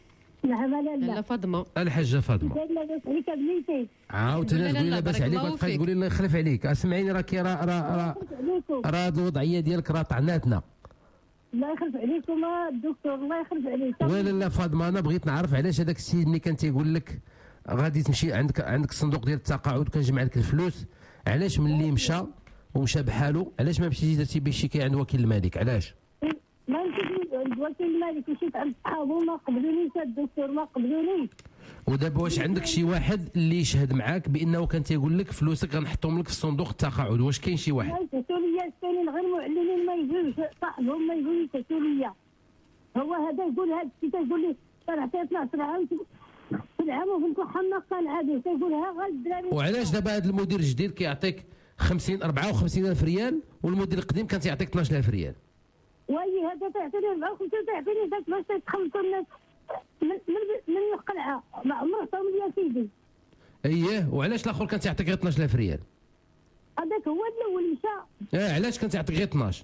لا فاطمه الحاجه فاطمه عاوتاني تقولي لاباس عليك وتبقى تقولي لنا يخلف عليك. اسمعيني راكي راه راه راه الوضعيه ديالك راه طعناتنا. الله يخلف عليكم الدكتور، الله يخلف عليكم. ولا لا فاطمه، انا بغيت نعرف علاش هذاك السيد ملي كان تيقول لك غادي تمشي عندك عندك الصندوق ديال التقاعد وكنجمع لك الفلوس، علاش ملي مشى ومشى بحاله علاش ما مشيتي درتي به شي عند وكيل الملك؟ علاش؟ ما مشيتش عند وكيل الملك، مشيت عند صحابو ما قبلونيش الدكتور، ما قبلونيش. ودابا واش عندك شي واحد اللي يشهد معاك بانه كان تيقول لك فلوسك غنحطهم لك في صندوق التقاعد؟ واش كاين شي واحد؟ يسالوا ليا الثانيين غير معلمين ما يجوش صاحبهم ما يجوش يسالوا ليا. هو هذا يقول هذا الشيء تيقول لي راه عطيت اثناش عام في العام وفي الحماق كان عادي تيقولها غير الدراري. وعلاش دابا هذا المدير الجديد كيعطيك خمسين أربعة وخمسين ألف ريال والمدير القديم كان تيعطيك اثناش ألف ريال؟ وي هذا تعطيني أربعة وخمسين تعطيني ذاك باش تخلصوا الناس من من من القلعه ما عمره عطاهم لي سيدي. اييه، وعلاش الاخر كان تيعطيك غير اثناش ألف ريال؟ هذاك هو الاول مشى. اه علاش كان تيعطيك غير اثناش؟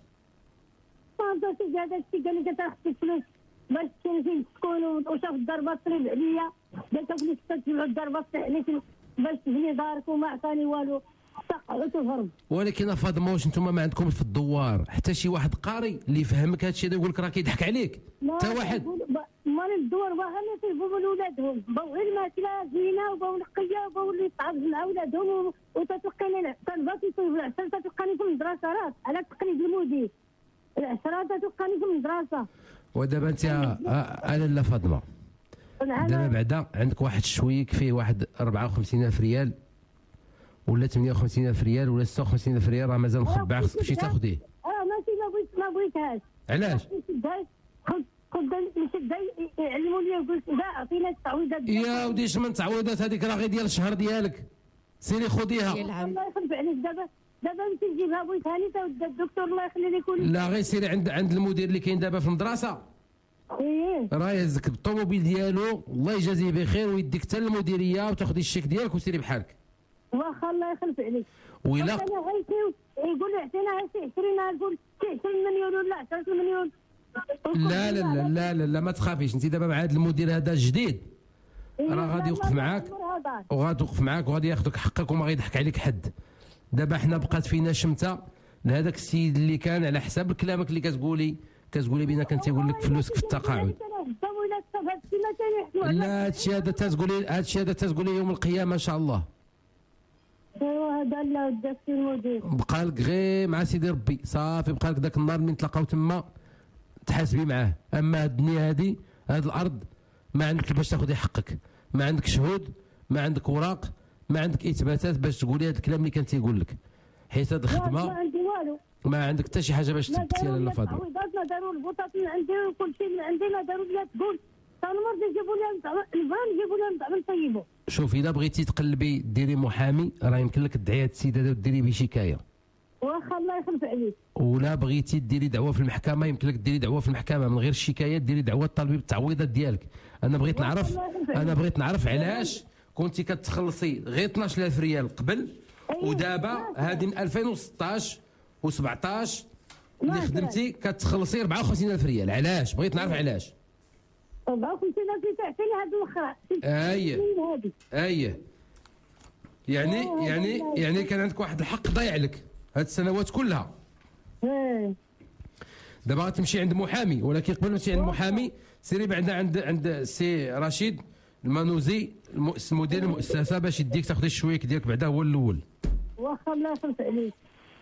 ما عرفتش هذاك الشيء قال لي كتاخذ الفلوس باش تمشي تسكن وشاف الضربه تصريب عليا، قالت لك ملي تجمعوا الضربه تصريب عليك باش تبني دارك وما عطاني والو تقعدت وهرب. ولكن فاطمه واش نتوما ما عندكمش في الدوار حتى شي واحد قاري اللي يفهمك هذا الشيء هذا يقول لك راه كيضحك عليك؟ حتى واحد مال الدور باغا ما تيجيبوا لولادهم باغوا غير الماكله زينه وباغوا نقيه وباغوا اللي يتعرض مع ولادهم وتتلقيني تنبغي تيصيب العشره تتلقاني في المدرسه راه على تقليد المدير العشره تتلقاني في المدرسه. ودابا انت انا لا فاطمه دابا بعدا عندك واحد الشويك فيه واحد أربعة وخمسين ألف ريال ولا ثمانية وخمسين ألف ريال ولا ستة وخمسين ألف ريال راه مازال مخبع، خصك تمشي تاخذيه. اه ماشي ما بغيت ما بغيتهاش. علاش؟ خذ خذ نشد يعلموا لي قلت لا عطينا التعويضات. يا ودي اش من تعويضات هذيك راه غير ديال الشهر ديالك، سيري خذيها. الله يخلف عليك دابا دابا انت تجيبها بغيت هاني تا الدكتور الله يخلي لك. لا غير سيري عند عند المدير اللي كاين دابا في المدرسه. ايه راه يهزك بالطوموبيل ديالو الله يجازيه بخير ويديك حتى للمديريه وتاخذي الشيك ديالك وسيري بحالك. واخا الله يخلف عليك. ويلا انا غيتي يقول لي عطينا شي عشرين نقول شي عشرين مليون ولا عشرة مليون. لا لا لا لا لا, لا ما تخافيش انت دابا مع هذا المدير هذا الجديد راه غادي يوقف معاك وغادي يوقف معاك وغادي ياخذك حقك وما غيضحك عليك حد. دابا حنا بقات فينا شمته لهذاك السيد اللي كان على حساب كلامك اللي كتقولي كتقولي بينا كان تيقول لك فلوسك في التقاعد. لا هادشي هذا تتقولي هادشي هذا تتقولي يوم القيامه ان شاء الله. ايوا هذا لا داك المدير بقى لك غير مع سيدي ربي صافي، بقى لك ذاك النهار من تلاقاو تما تحاسبي معاه. اما هاد الدنيا هادي هاد الارض ما عندك باش تاخذي حقك، ما عندك شهود، ما عندك اوراق، ما عندك اثباتات باش تقولي هذا الكلام اللي كان تيقول لك، حيت هاد الخدمه ما عندي والو، ما عندك حتى شي حاجه باش تثبتيها لاله فاطمه. ما داروا البطاط من عندي وكل شيء من عندي ما داروا لي تقول تنمر يجيبوا لي البان يجيبوا لي نطعم نطيبوا. شوفي الا بغيتي تقلبي ديري محامي راه يمكن لك تدعي هاد السيد هذا وديري به شكايه. واخا الله يخلف عليك. ولا بغيتي ديري دعوه في المحكمه يمكن لك ديري دعوه في المحكمه من غير الشكايه، ديري دعوه طالبي بالتعويضات ديالك. انا بغيت نعرف انا بغيت نعرف علاش كنتي كتخلصي غير اثناش ألف ريال قبل ودابا هذه من ألفين وستطاش وسبعطاش اللي خدمتي كتخلصي أربعة وخمسين ألف ريال. علاش؟ بغيت نعرف علاش. أربعة وخمسين ألف تعطيني هذه الاخرى. اييه اييه يعني يعني يعني كان عندك واحد الحق ضايع لك هاد السنوات كلها. ايه دابا غتمشي عند محامي، ولكن قبل ما تمشي عند محامي سيري بعدا عند عند سي رشيد المنوزي مدير المؤسسه باش يديك تاخذي الشويك ديالك بعدا هو الاول. واخا الله يخلف عليك.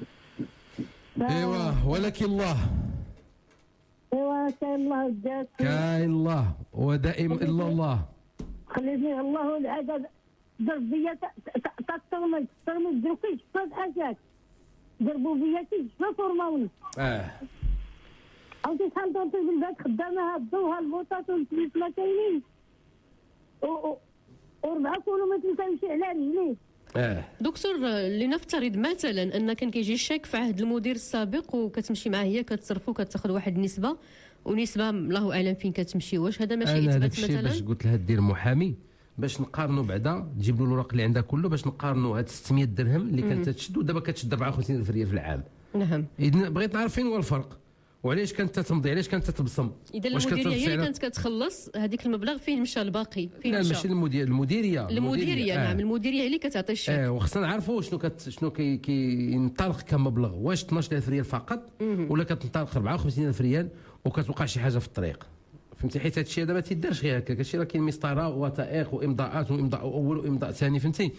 ايوا ولكن الله ايوا كاين الله وداك كاين الله ودائم الا الله. خليني الله والعدد ضرب بيا تطرمج تطرمج دروكي شفت حاجات ضربوا بيا شفت فورماوني. اه عاودي شحال دونتي في البلاد خدامه هادوها البوطات والفلوس ما كاينين وربعة كيلومتر تمشي على رجلي. اه دكتور لنفترض مثلا ان كان كيجي الشيك في عهد المدير السابق وكتمشي معاه هي كتصرفو كتاخذ واحد النسبه ونسبه الله اعلم فين كتمشي، واش هذا ماشي اثبات مثلا؟ باش قلت لها دير محامي باش نقارنوا بعدا تجيب له الوراق اللي عندها كله باش نقارنوا هاد ستمية درهم اللي كانت تشد ودابا كتشد أربعة وخمسين ألف ريال في العام. نعم. اذا بغيت نعرف فين هو الفرق وعلاش كانت تمضي علاش كانت تبصم. اذا المديريه هي اللي كانت كتخلص هذيك المبلغ فين مشى الباقي فين لا مشى؟ ماشي المدير المديريه المديريه آه. نعم المديريه هي اللي كتعطي الشيك. اه وخصنا نعرفوا شنو كت شنو كي كينطلق كمبلغ، واش اثناش ألف ريال فقط ولا كتنطلق أربعة وخمسين ألف ريال وكتوقع شي حاجه في الطريق. فهمتي؟ حيت هذا الشيء هذا ما تيدارش غير هكاك، هادشي راه كاين مسطره وثائق وامضاءات وامضاء اول وامضاء ثاني. فهمتي؟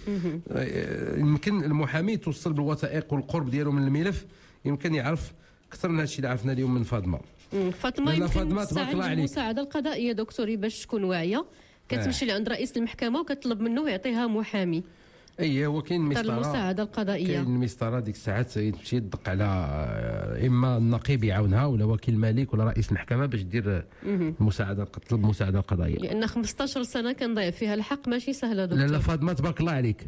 يمكن المحامي توصل بالوثائق والقرب ديالو من الملف يمكن يعرف اكثر من هادشي اللي عرفنا اليوم من فاطمه. فاطمه يمكن تساعد المساعده القضائيه دكتوري باش تكون واعيه، كتمشي لعند رئيس المحكمه وكتطلب منه يعطيها محامي. اي هو كاين مسطره المساعده القضائيه، كاين المسطره ديك الساعات تمشي تدق على اما النقيب يعاونها ولا وكيل الملك ولا رئيس المحكمه باش دير المساعده تطلب المساعده القضائيه، لان خمسطاش سنه كنضيع فيها الحق ماشي سهله دكتور. لا لا فاطمه تبارك الله عليك.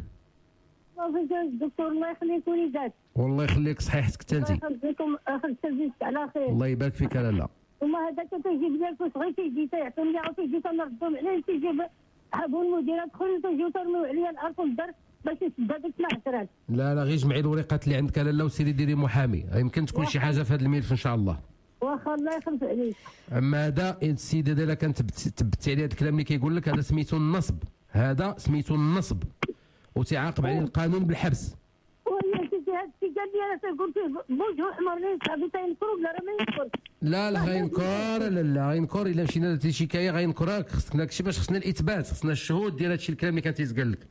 دكتور الله يخليك وليدات. والله يخليك صحيحتك حتى انت. الله يخليكم اخر التلفزيون على خير. الله يبارك فيك. لا لا وما هذاك تيجيب لي الفلوس غير تيجي تيعطيهم لي عاود تيجي تنردهم عليه تيجيب حابوا المديرات دخلوا تيجيو ترميو عليا الارقام الدار باش يسد هذيك العشرات. لا لا غير جمعي الوريقات اللي عندك لاله وسيري ديري محامي، يمكن تكون شي حاجه في هذا الملف ان شاء الله. واخا الله يخلف عليك. اما هذا السيده هذا الا كانت تبتي عليه هذا الكلام اللي كيقول لك هذا سميتو النصب، هذا سميتو النصب وتعاقب عليه القانون بالحبس. وهي سيدي هذا الشيء قال لي انا تقول فيه بوجهه احمر لي صاحبي تينكروا لا راه ما ينكر. لا لا غينكر لا لا غينكر الا مشينا لهاد شكايه غينكرك. خصنا داكشي باش خصنا الاثبات، خصنا الشهود ديال هادشي الكلام اللي كان تيتقال لك.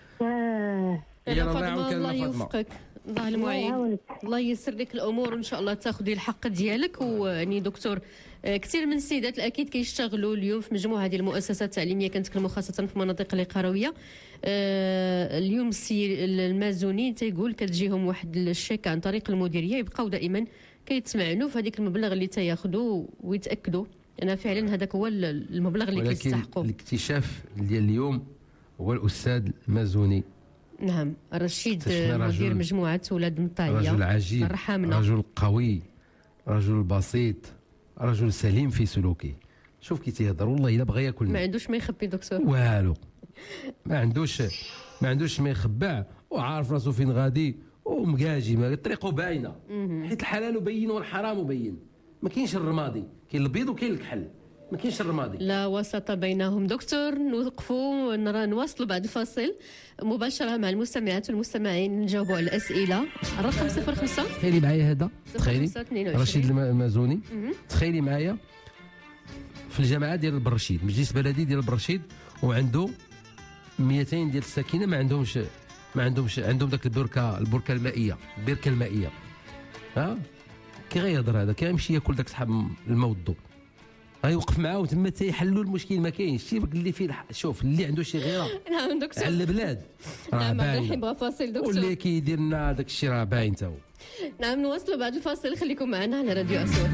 اه فاطمه الله يوفقك الله المعين، الله ييسر لك الامور وان شاء الله تاخذي الحق ديالك. ويعني دكتور كثير من السيدات الاكيد كيشتغلوا اليوم في مجموعه ديال المؤسسات التعليميه كنتكلموا خاصه في المناطق القرويه. آه اليوم السي المازوني تيقول كتجيهم واحد الشيك عن طريق المديريه يبقاو دائما كيتمعنوا في هذيك المبلغ اللي تياخذوا ويتاكدوا ان فعلا هذاك هو المبلغ اللي كيستحقوا. الاكتشاف ديال اليوم هو الاستاذ المازوني. نعم رشيد مدير مجموعه ولاد مطايه، رجل عجيب، رحمنا، رجل قوي، رجل بسيط، رجل سليم في سلوكه. شوف كي تيهضر والله الا بغى ياكل ما عندوش ما يخبي دكتور والو، ما عندوش ما عندوش ما يخبع وعارف راسو فين غادي ومكاجي ما طريقه باينه، حيت الحلال بين والحرام بين، ما كاينش الرمادي، كاين البيض وكاين الكحل، ما كاينش الرمادي، لا وسط بينهم. دكتور نوقفوا نواصلوا بعد الفاصل مباشره مع المستمعات والمستمعين نجاوبوا على الاسئله. الرقم صفر خمسة تخيلي معايا هذا، تخيلي رشيد المازوني، تخيلي معايا في الجامعه ديال البرشيد مجلس بلدي ديال البرشيد وعنده مئتين ديال الساكنه ما عندهمش ما عندهمش عندهم ذاك البركه البركه المائيه البركه المائيه. ها كي غيهضر هذا كي غيمشي ياكل ذاك صحاب الماء والضوء غيوقف معاهم تما تيحلوا المشكل. ما كاينش شي اللي فيه شوف اللي عنده شي غيره نعم دكتور على البلاد راه باين. نعم فاصل دكتور واللي كيدير لنا داك الشيء راه باين تا هو. نعم نواصلوا بعد الفاصل، خليكم معنا على راديو أصوات.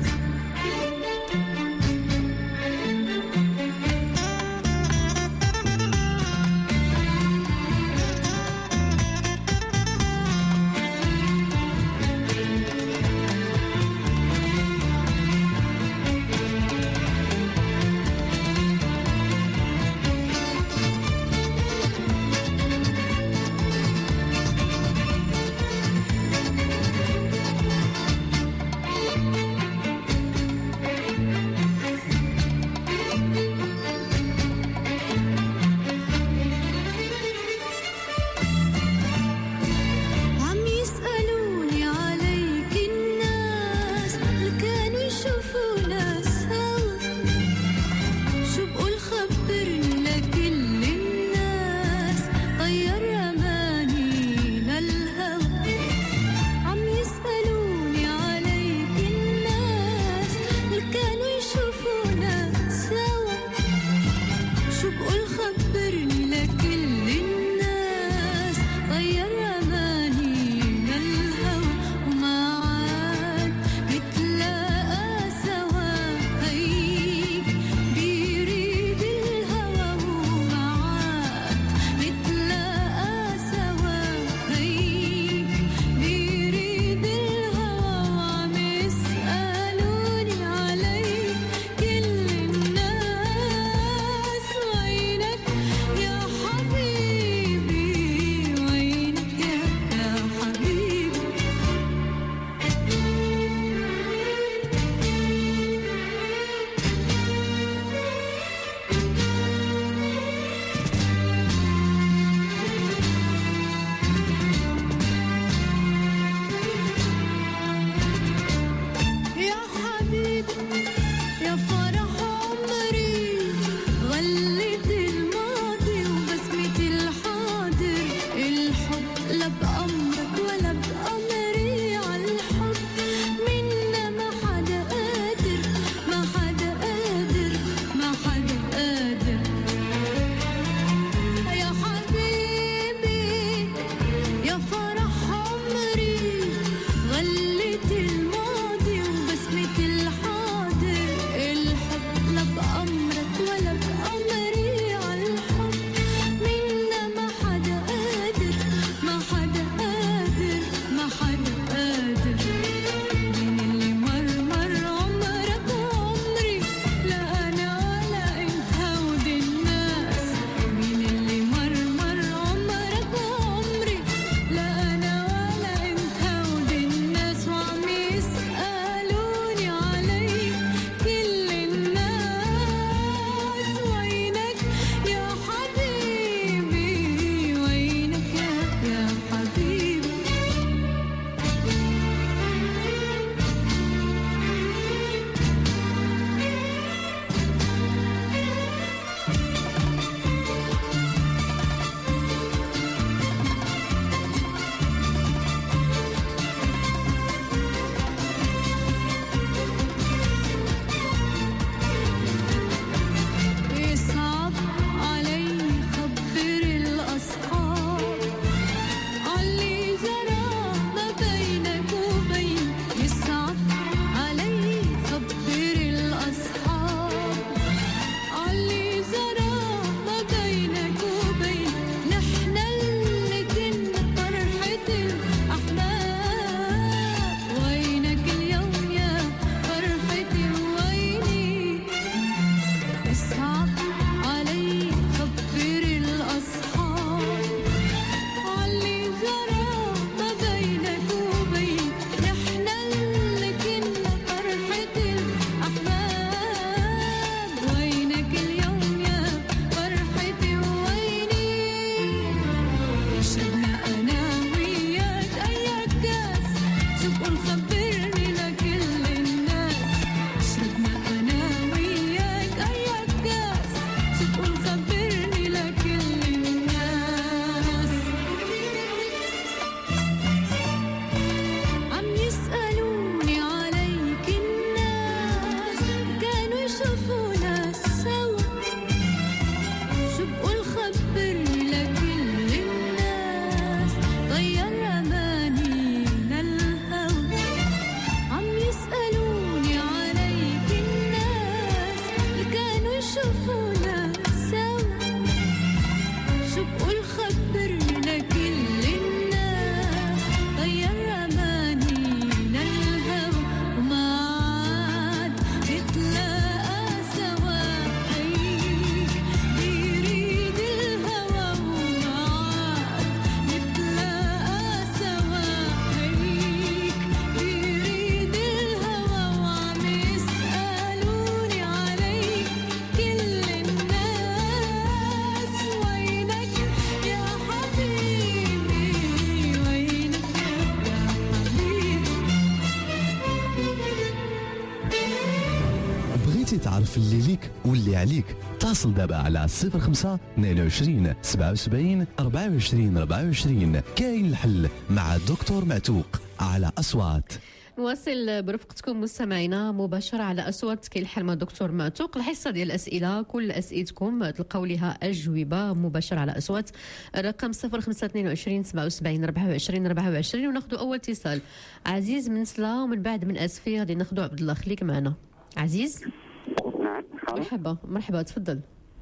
عرف اللي ليك واللي عليك. اتصل دابا على صفر خمسة اثنين وعشرين سبعة وسبعين أربعة وعشرين أربعة وعشرين. كاين الحل مع دكتور معتوق على أصوات. نواصل برفقتكم مستمعينا مباشرة على أصوات كاين الحل مع دكتور معتوق. الحصة ديال الأسئلة، كل أسئلتكم تلقاو لها أجوبة مباشرة على أصوات. الرقم صفر خمسة اثنين وعشرين سبعة وسبعين أربعة وعشرين أربعة وعشرين. وناخذوا أول اتصال. عزيز من سلا، ومن بعد من أسفي غادي ناخذوا عبد الله. خليك معنا عزيز. نعم مرحبا مرحبا تفضل.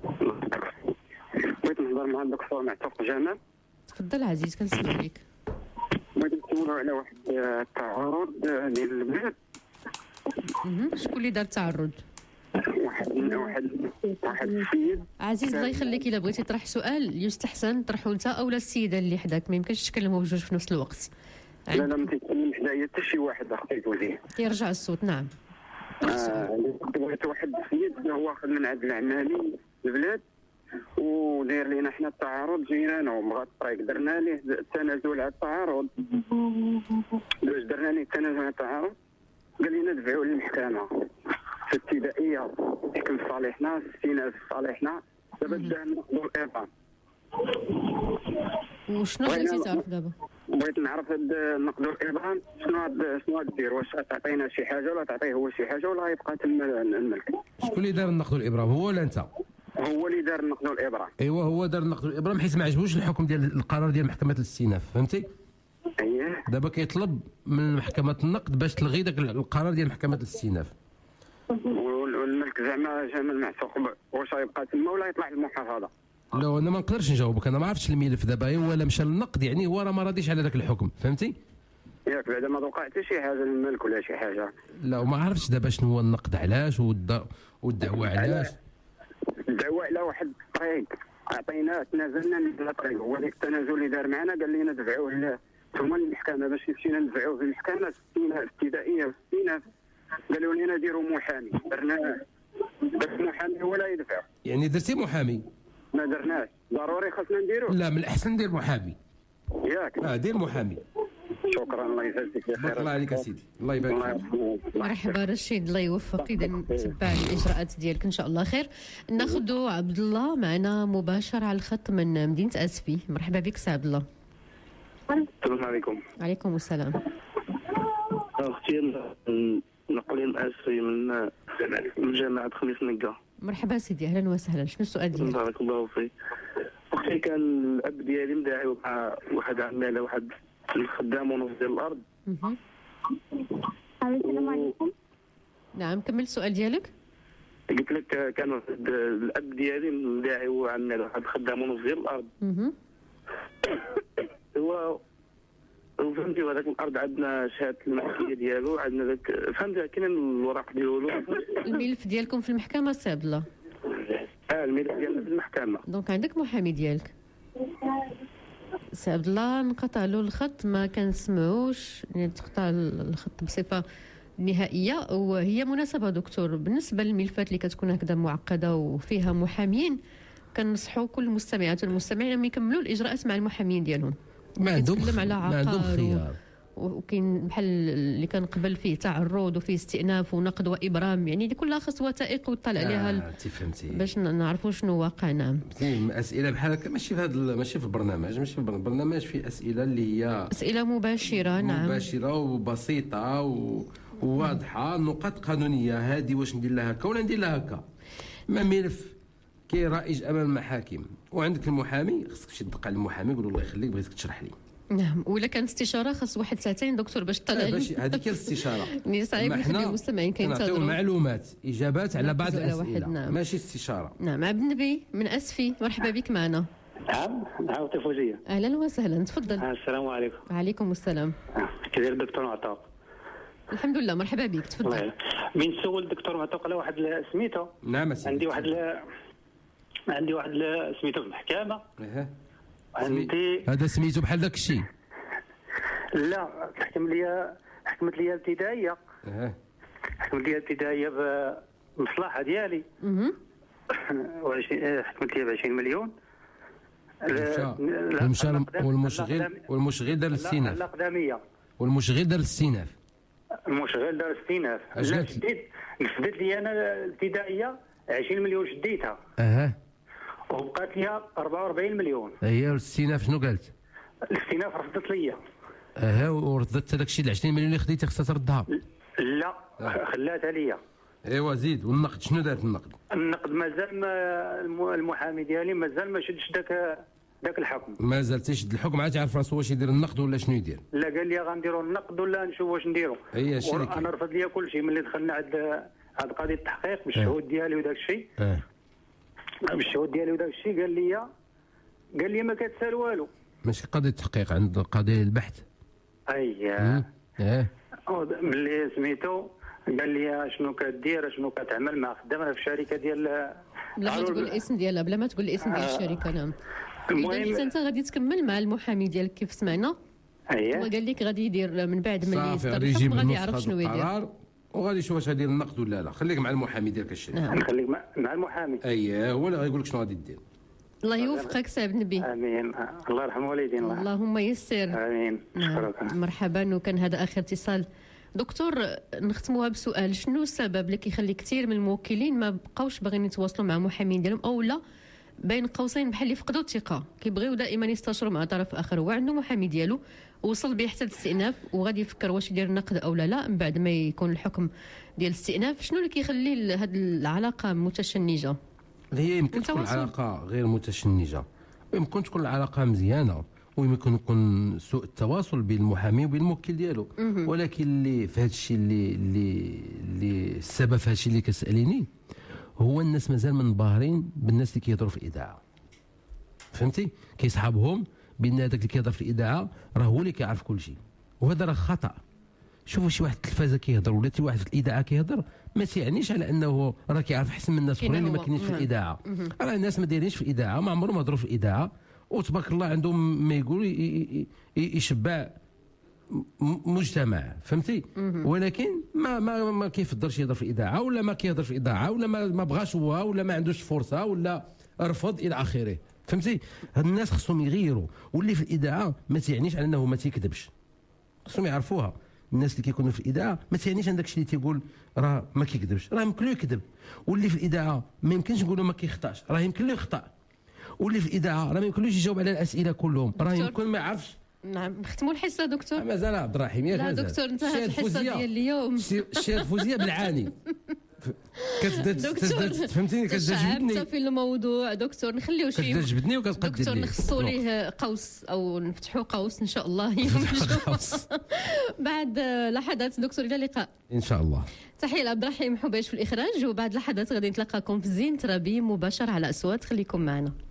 بغيت نهضر مع الدكتور معتوق جمال. تفضل عزيز كنسمع لك. بغيت نسولو على واحد التعارض ديال البلاد. شكون اللي دار التعرض؟ واحد واحد واحد السيد. عزيز الله يخليك، الا بغيتي تطرح سؤال يستحسن طرحه انت اولا السيده اللي حداك، ما يمكنش تكلموا بجوج في نفس الوقت. لا لا ما تيتكلم حدايا حتى شي واحد اختي وزير. كيرجع الصوت. نعم. آه بغيت واحد السيد هو واخد من عند العمالي البلاد وداير لينا حنا التعارض، جينا انا وبغى الطريق درنا ليه التنازل على التعارض. باش درنا ليه التنازل على التعارض قال لنا دفعوا للمحكمه في الابتدائيه يحكم في صالحنا، استئناف في صالحنا. دابا داه نقضوا الايقاف. وشنو بغيتي تعرف دابا؟ بغيت نعرف هاد نقضوا الايقاف شنو هاد شنو غدير، واش تعطينا شي حاجه ولا تعطيه هو شي حاجه ولا غيبقى تما الملك؟ شكون اللي دار النقد والابرام، هو ولا انت؟ هو اللي دار النقد والابرام. ايوا هو دار النقد والابرام حيت ما عجبوش الحكم ديال القرار ديال محكمه الاستئناف، فهمتي؟ اييه. دابا كيطلب من محكمه النقد باش تلغي داك القرار ديال محكمه الاستئناف. والملك زعما جمال معتوق واش غيبقى تما ولا يطلع للمحافظه؟ لا انا ما نقدرش نجاوبك، انا ما عرفتش الملف دابا. هو ولا مشى للنقد يعني هو راه ما راضيش على ذاك الحكم، فهمتي؟ ياك بعدا ما وقع حتى شي حاجه للملك ولا شي حاجه. لا وما عرفتش دابا شنو هو النقد علاش والدعوه علاش. الدعوه على واحد الطريق عطيناه تنازلنا من الطريق، هو ديك التنازل اللي دار معنا قال لنا دفعوه له ثم للمحكمه باش مشينا ندفعوه في المحكمه استئناف ابتدائيه استئناف. قالوا لنا ديروا محامي، درناه. داك المحامي هو لا يدفع. يعني درتي محامي؟ ما درناش، ضروري خاصنا نديروه. لا من الاحسن ندير محامي. ياك؟ اه دير محامي. شكرا الله يجازيك بخير. بارك الله عليك اسيدي، الله يبارك فيك. مرحبا رشيد، الله يوفقك. اذا تبع الاجراءات ديالك ان شاء الله خير. ناخذوا عبد الله معنا مباشر على الخط من مدينه اسفي. مرحبا بك سي عبد الله. السلام عليكم. عليكم السلام. اختي نقلين اسفي من من جامعه خميس نقا. مرحبا سيدي، اهلا وسهلا. شنو السؤال ديالك؟ بارك الله فيك. اختي كان الاب ديالي مداعي مع واحد عماله واحد الخدام ونص ديال الارض. السلام عليكم. نعم كمل السؤال ديالك. قلت لك كان الاب ديالي مداعي وعماله واحد الخدام ونص ديال الارض. هو فهمتي هذاك الارض عندنا شهاده الملكيه ديالو، عندنا ذاك فهمتي كاين الوراق ديالو. الملف ديالكم في المحكمه سي عبد الله؟ اه الملف ديالنا في المحكمه. دونك عندك محامي ديالك؟ سي عبد الله انقطع له الخط، ما كنسمعوش، يعني تقطع الخط بصفه نهائيه. وهي مناسبه دكتور بالنسبه للملفات اللي كتكون هكذا معقده وفيها محامين، كنصحوا كل المستمعات والمستمعين انهم يكملوا الاجراءات مع المحامين ديالهم. ما عندهم على ما عندهم خيار. وكاين بحال اللي كان قبل فيه تعرض وفيه استئناف ونقد وابرام، يعني دي كلها خص وثائق ويطلع عليها آه فهمتي باش نعرفوا شنو واقع. نعم اسئله بحال هكا ماشي في هذا ماشي في البرنامج ماشي في البرنامج في اسئله اللي هي اسئله مباشره. نعم مباشره وبسيطه و... وواضحه، نقاط قانونيه. هذه واش ندير لها هكا ولا ندير لها هكا، ما ملف كيرائج امام المحاكم وعندك المحامي، خصك تمشي تدق على المحامي قول له الله يخليك بغيتك تشرح لي. نعم ولا كانت استشاره خاص واحد ساعتين دكتور باش تطلع لي. باش هذيك هي الاستشاره. يعني صعيب نخلي المستمعين كينتظروا معلومات اجابات على بعض الاسئله. نعم. ماشي استشاره. نعم عبد النبي من اسفي، مرحبا بك معنا. نعم نعم فوزيه. اهلا وسهلا تفضل. السلام عليكم. وعليكم السلام. كيف داير الدكتور معتوق؟ الحمد لله مرحبا بك تفضل. من سول الدكتور معتوق على واحد سميتو. نعم سيدي. عندي واحد ل... عندي واحد ل... سميتو في المحكمه. اها عندي هذا سميتو بحال داك الشيء. لا حكم لي حكمت لي ابتدائيه. اها حكمت لي ابتدائيه بالمصلحه ديالي. اها حكمت لي ب عشرين مليون. والمشغل والمشغل والمشغل دار الاستئناف. الاقدميه والمشغل دار الاستئناف. المشغل دار استئناف. اش لا قالت؟ شديت نفدت لي انا الابتدائيه عشرين مليون شديتها اها وبقات لي أربعة وأربعين مليون. هي الاستئناف شنو قالت؟ الاستئناف رفضت لي. اها وردت هذاك الشيء ال عشرين مليون اللي خديتي خصها تردها. لا خلاتها لي. ايوا زيد. والنقد شنو دارت النقد؟ النقد مازال ما الم- المحامي ديالي مازال ما شدش داك داك الحكم. مازال تيشد الحكم عاد تعرف راسو واش يدير النقد ولا شنو يدير. لا قال لي غنديروا النقد ولا نشوف واش نديروا. هي شي اللي انا رفض لي كل شيء ملي دخلنا عند عند قاضي التحقيق بالشهود ديالي وداك الشيء. اه بالشهود ديالي وداك الشيء قال لي قال لي ما كتسال والو. ماشي قضيه تحقيق، عند قضيه البحث. اييه اه ملي سميتو قال لي شنو كدير شنو كتعمل مع خدامه في الشركه ديال بلا ما تقول الاسم ديالها، بلا ما تقول الاسم ديال آه. الشركه. نعم. المهم- اذا حتى انت غادي تكمل مع المحامي ديالك كيف سمعنا. اييه وقال لك غادي يدير من بعد ملي صافي يصدر غادي يجيب الحكم غادي النسخة يعرف شنو ديال يدير. القرار وغادي يشوف واش غادير النقد ولا لا. خليك مع المحامي ديالك الشريف. نعم. نخليك مع, مع المحامي. اييه هو اللي غايقول لك شنو غادي دير. الله يوفقك سي عبد النبي. امين. الله يرحم والدينا. اللهم يسر. امين. نعم. مرحبا. وكان هذا اخر اتصال. دكتور نختموها بسؤال، شنو السبب اللي كيخلي كثير من الموكلين ما بقاوش باغيين يتواصلوا مع محامين ديالهم، او لا بين قوسين بحال اللي فقدوا الثقه، كيبغيو دائما يستشروا مع طرف اخر هو عنده محامي ديالو وصل به حتى الاستئناف وغادي يفكر واش يدير النقد او لا لا من بعد ما يكون الحكم ديال الاستئناف. شنو اللي كيخلي هذه العلاقه متشنجه؟ هي يمكن تكون التواصل. العلاقه غير متشنجه، ويمكن تكون العلاقه مزيانه، ويمكن يكون سوء التواصل بين المحامي وبين الموكل ديالو. مهم. ولكن اللي في هذا الشيء اللي اللي اللي السبب في هذا الشيء اللي كتساليني هو الناس مازال منبهرين بالناس اللي كيهضروا في الاذاعه. فهمتي؟ كيسحبهم بان هذاك اللي كيهضر في الاذاعه راه هو اللي كيعرف كل شيء، وهذا راه خطا. شوفوا شي واحد في التلفازه كيهضر ولا شي واحد في الاذاعه كيهضر ما تيعنيش على انه راه كيعرف احسن من الناس كاين اخرين اللي هو. ما كاينينش في نعم. الاذاعه. مهم. راه الناس ما دايرينش في الاذاعه، ما عمرهم هضروا في الاذاعه، وتبارك الله عندهم ما يقولوا ي- ي- ي- يشبع م- مجتمع. فهمتي؟ مهم. ولكن ما ما ما كيفضلش يهضر في الاذاعه، ولا ما كيهضر في الاذاعه، ولا ما ما بغاش هو، ولا ما عندوش فرصه، ولا رفض الى اخره. فهمتي؟ هاد الناس خصهم يغيروا، واللي في الاذاعه ما تيعنيش على انه ما تيكذبش. خصهم يعرفوها. الناس اللي كيكونوا في الاذاعه ما تعنيش عن داك الشيء اللي تيقول راه ما كيكذبش، راه يمكن له يكذب. واللي في الاذاعه ما يمكنش نقولوا ما كيخطاش، راه يمكن له يخطا. واللي في الاذاعه راه ما يمكنلوش يجاوب على الاسئله كلهم، راه دكتور. يمكن ما يعرفش. نعم. نختموا الحصه دكتور. مازال عبد الرحيم ياك لا مازال. دكتور انتهت الشيء الحصه الفوزية. ديال اليوم. الشيء الفوزيه بالعاني. كتزداد دكتور تزداد فهمتيني كتجبدني تشعبت في الموضوع. دكتور نخليو شي كتجبدني وكتقدر دكتور لي. نخصوا نو. ليه قوس او نفتحوا قوس ان شاء الله يوم الجمعه بعد لحظات. دكتور الى اللقاء ان شاء الله. تحيه لعبد الرحيم حبيش في الاخراج، وبعد لحظات غادي نتلاقاكم في زين ترابي مباشر على اصوات. خليكم معنا.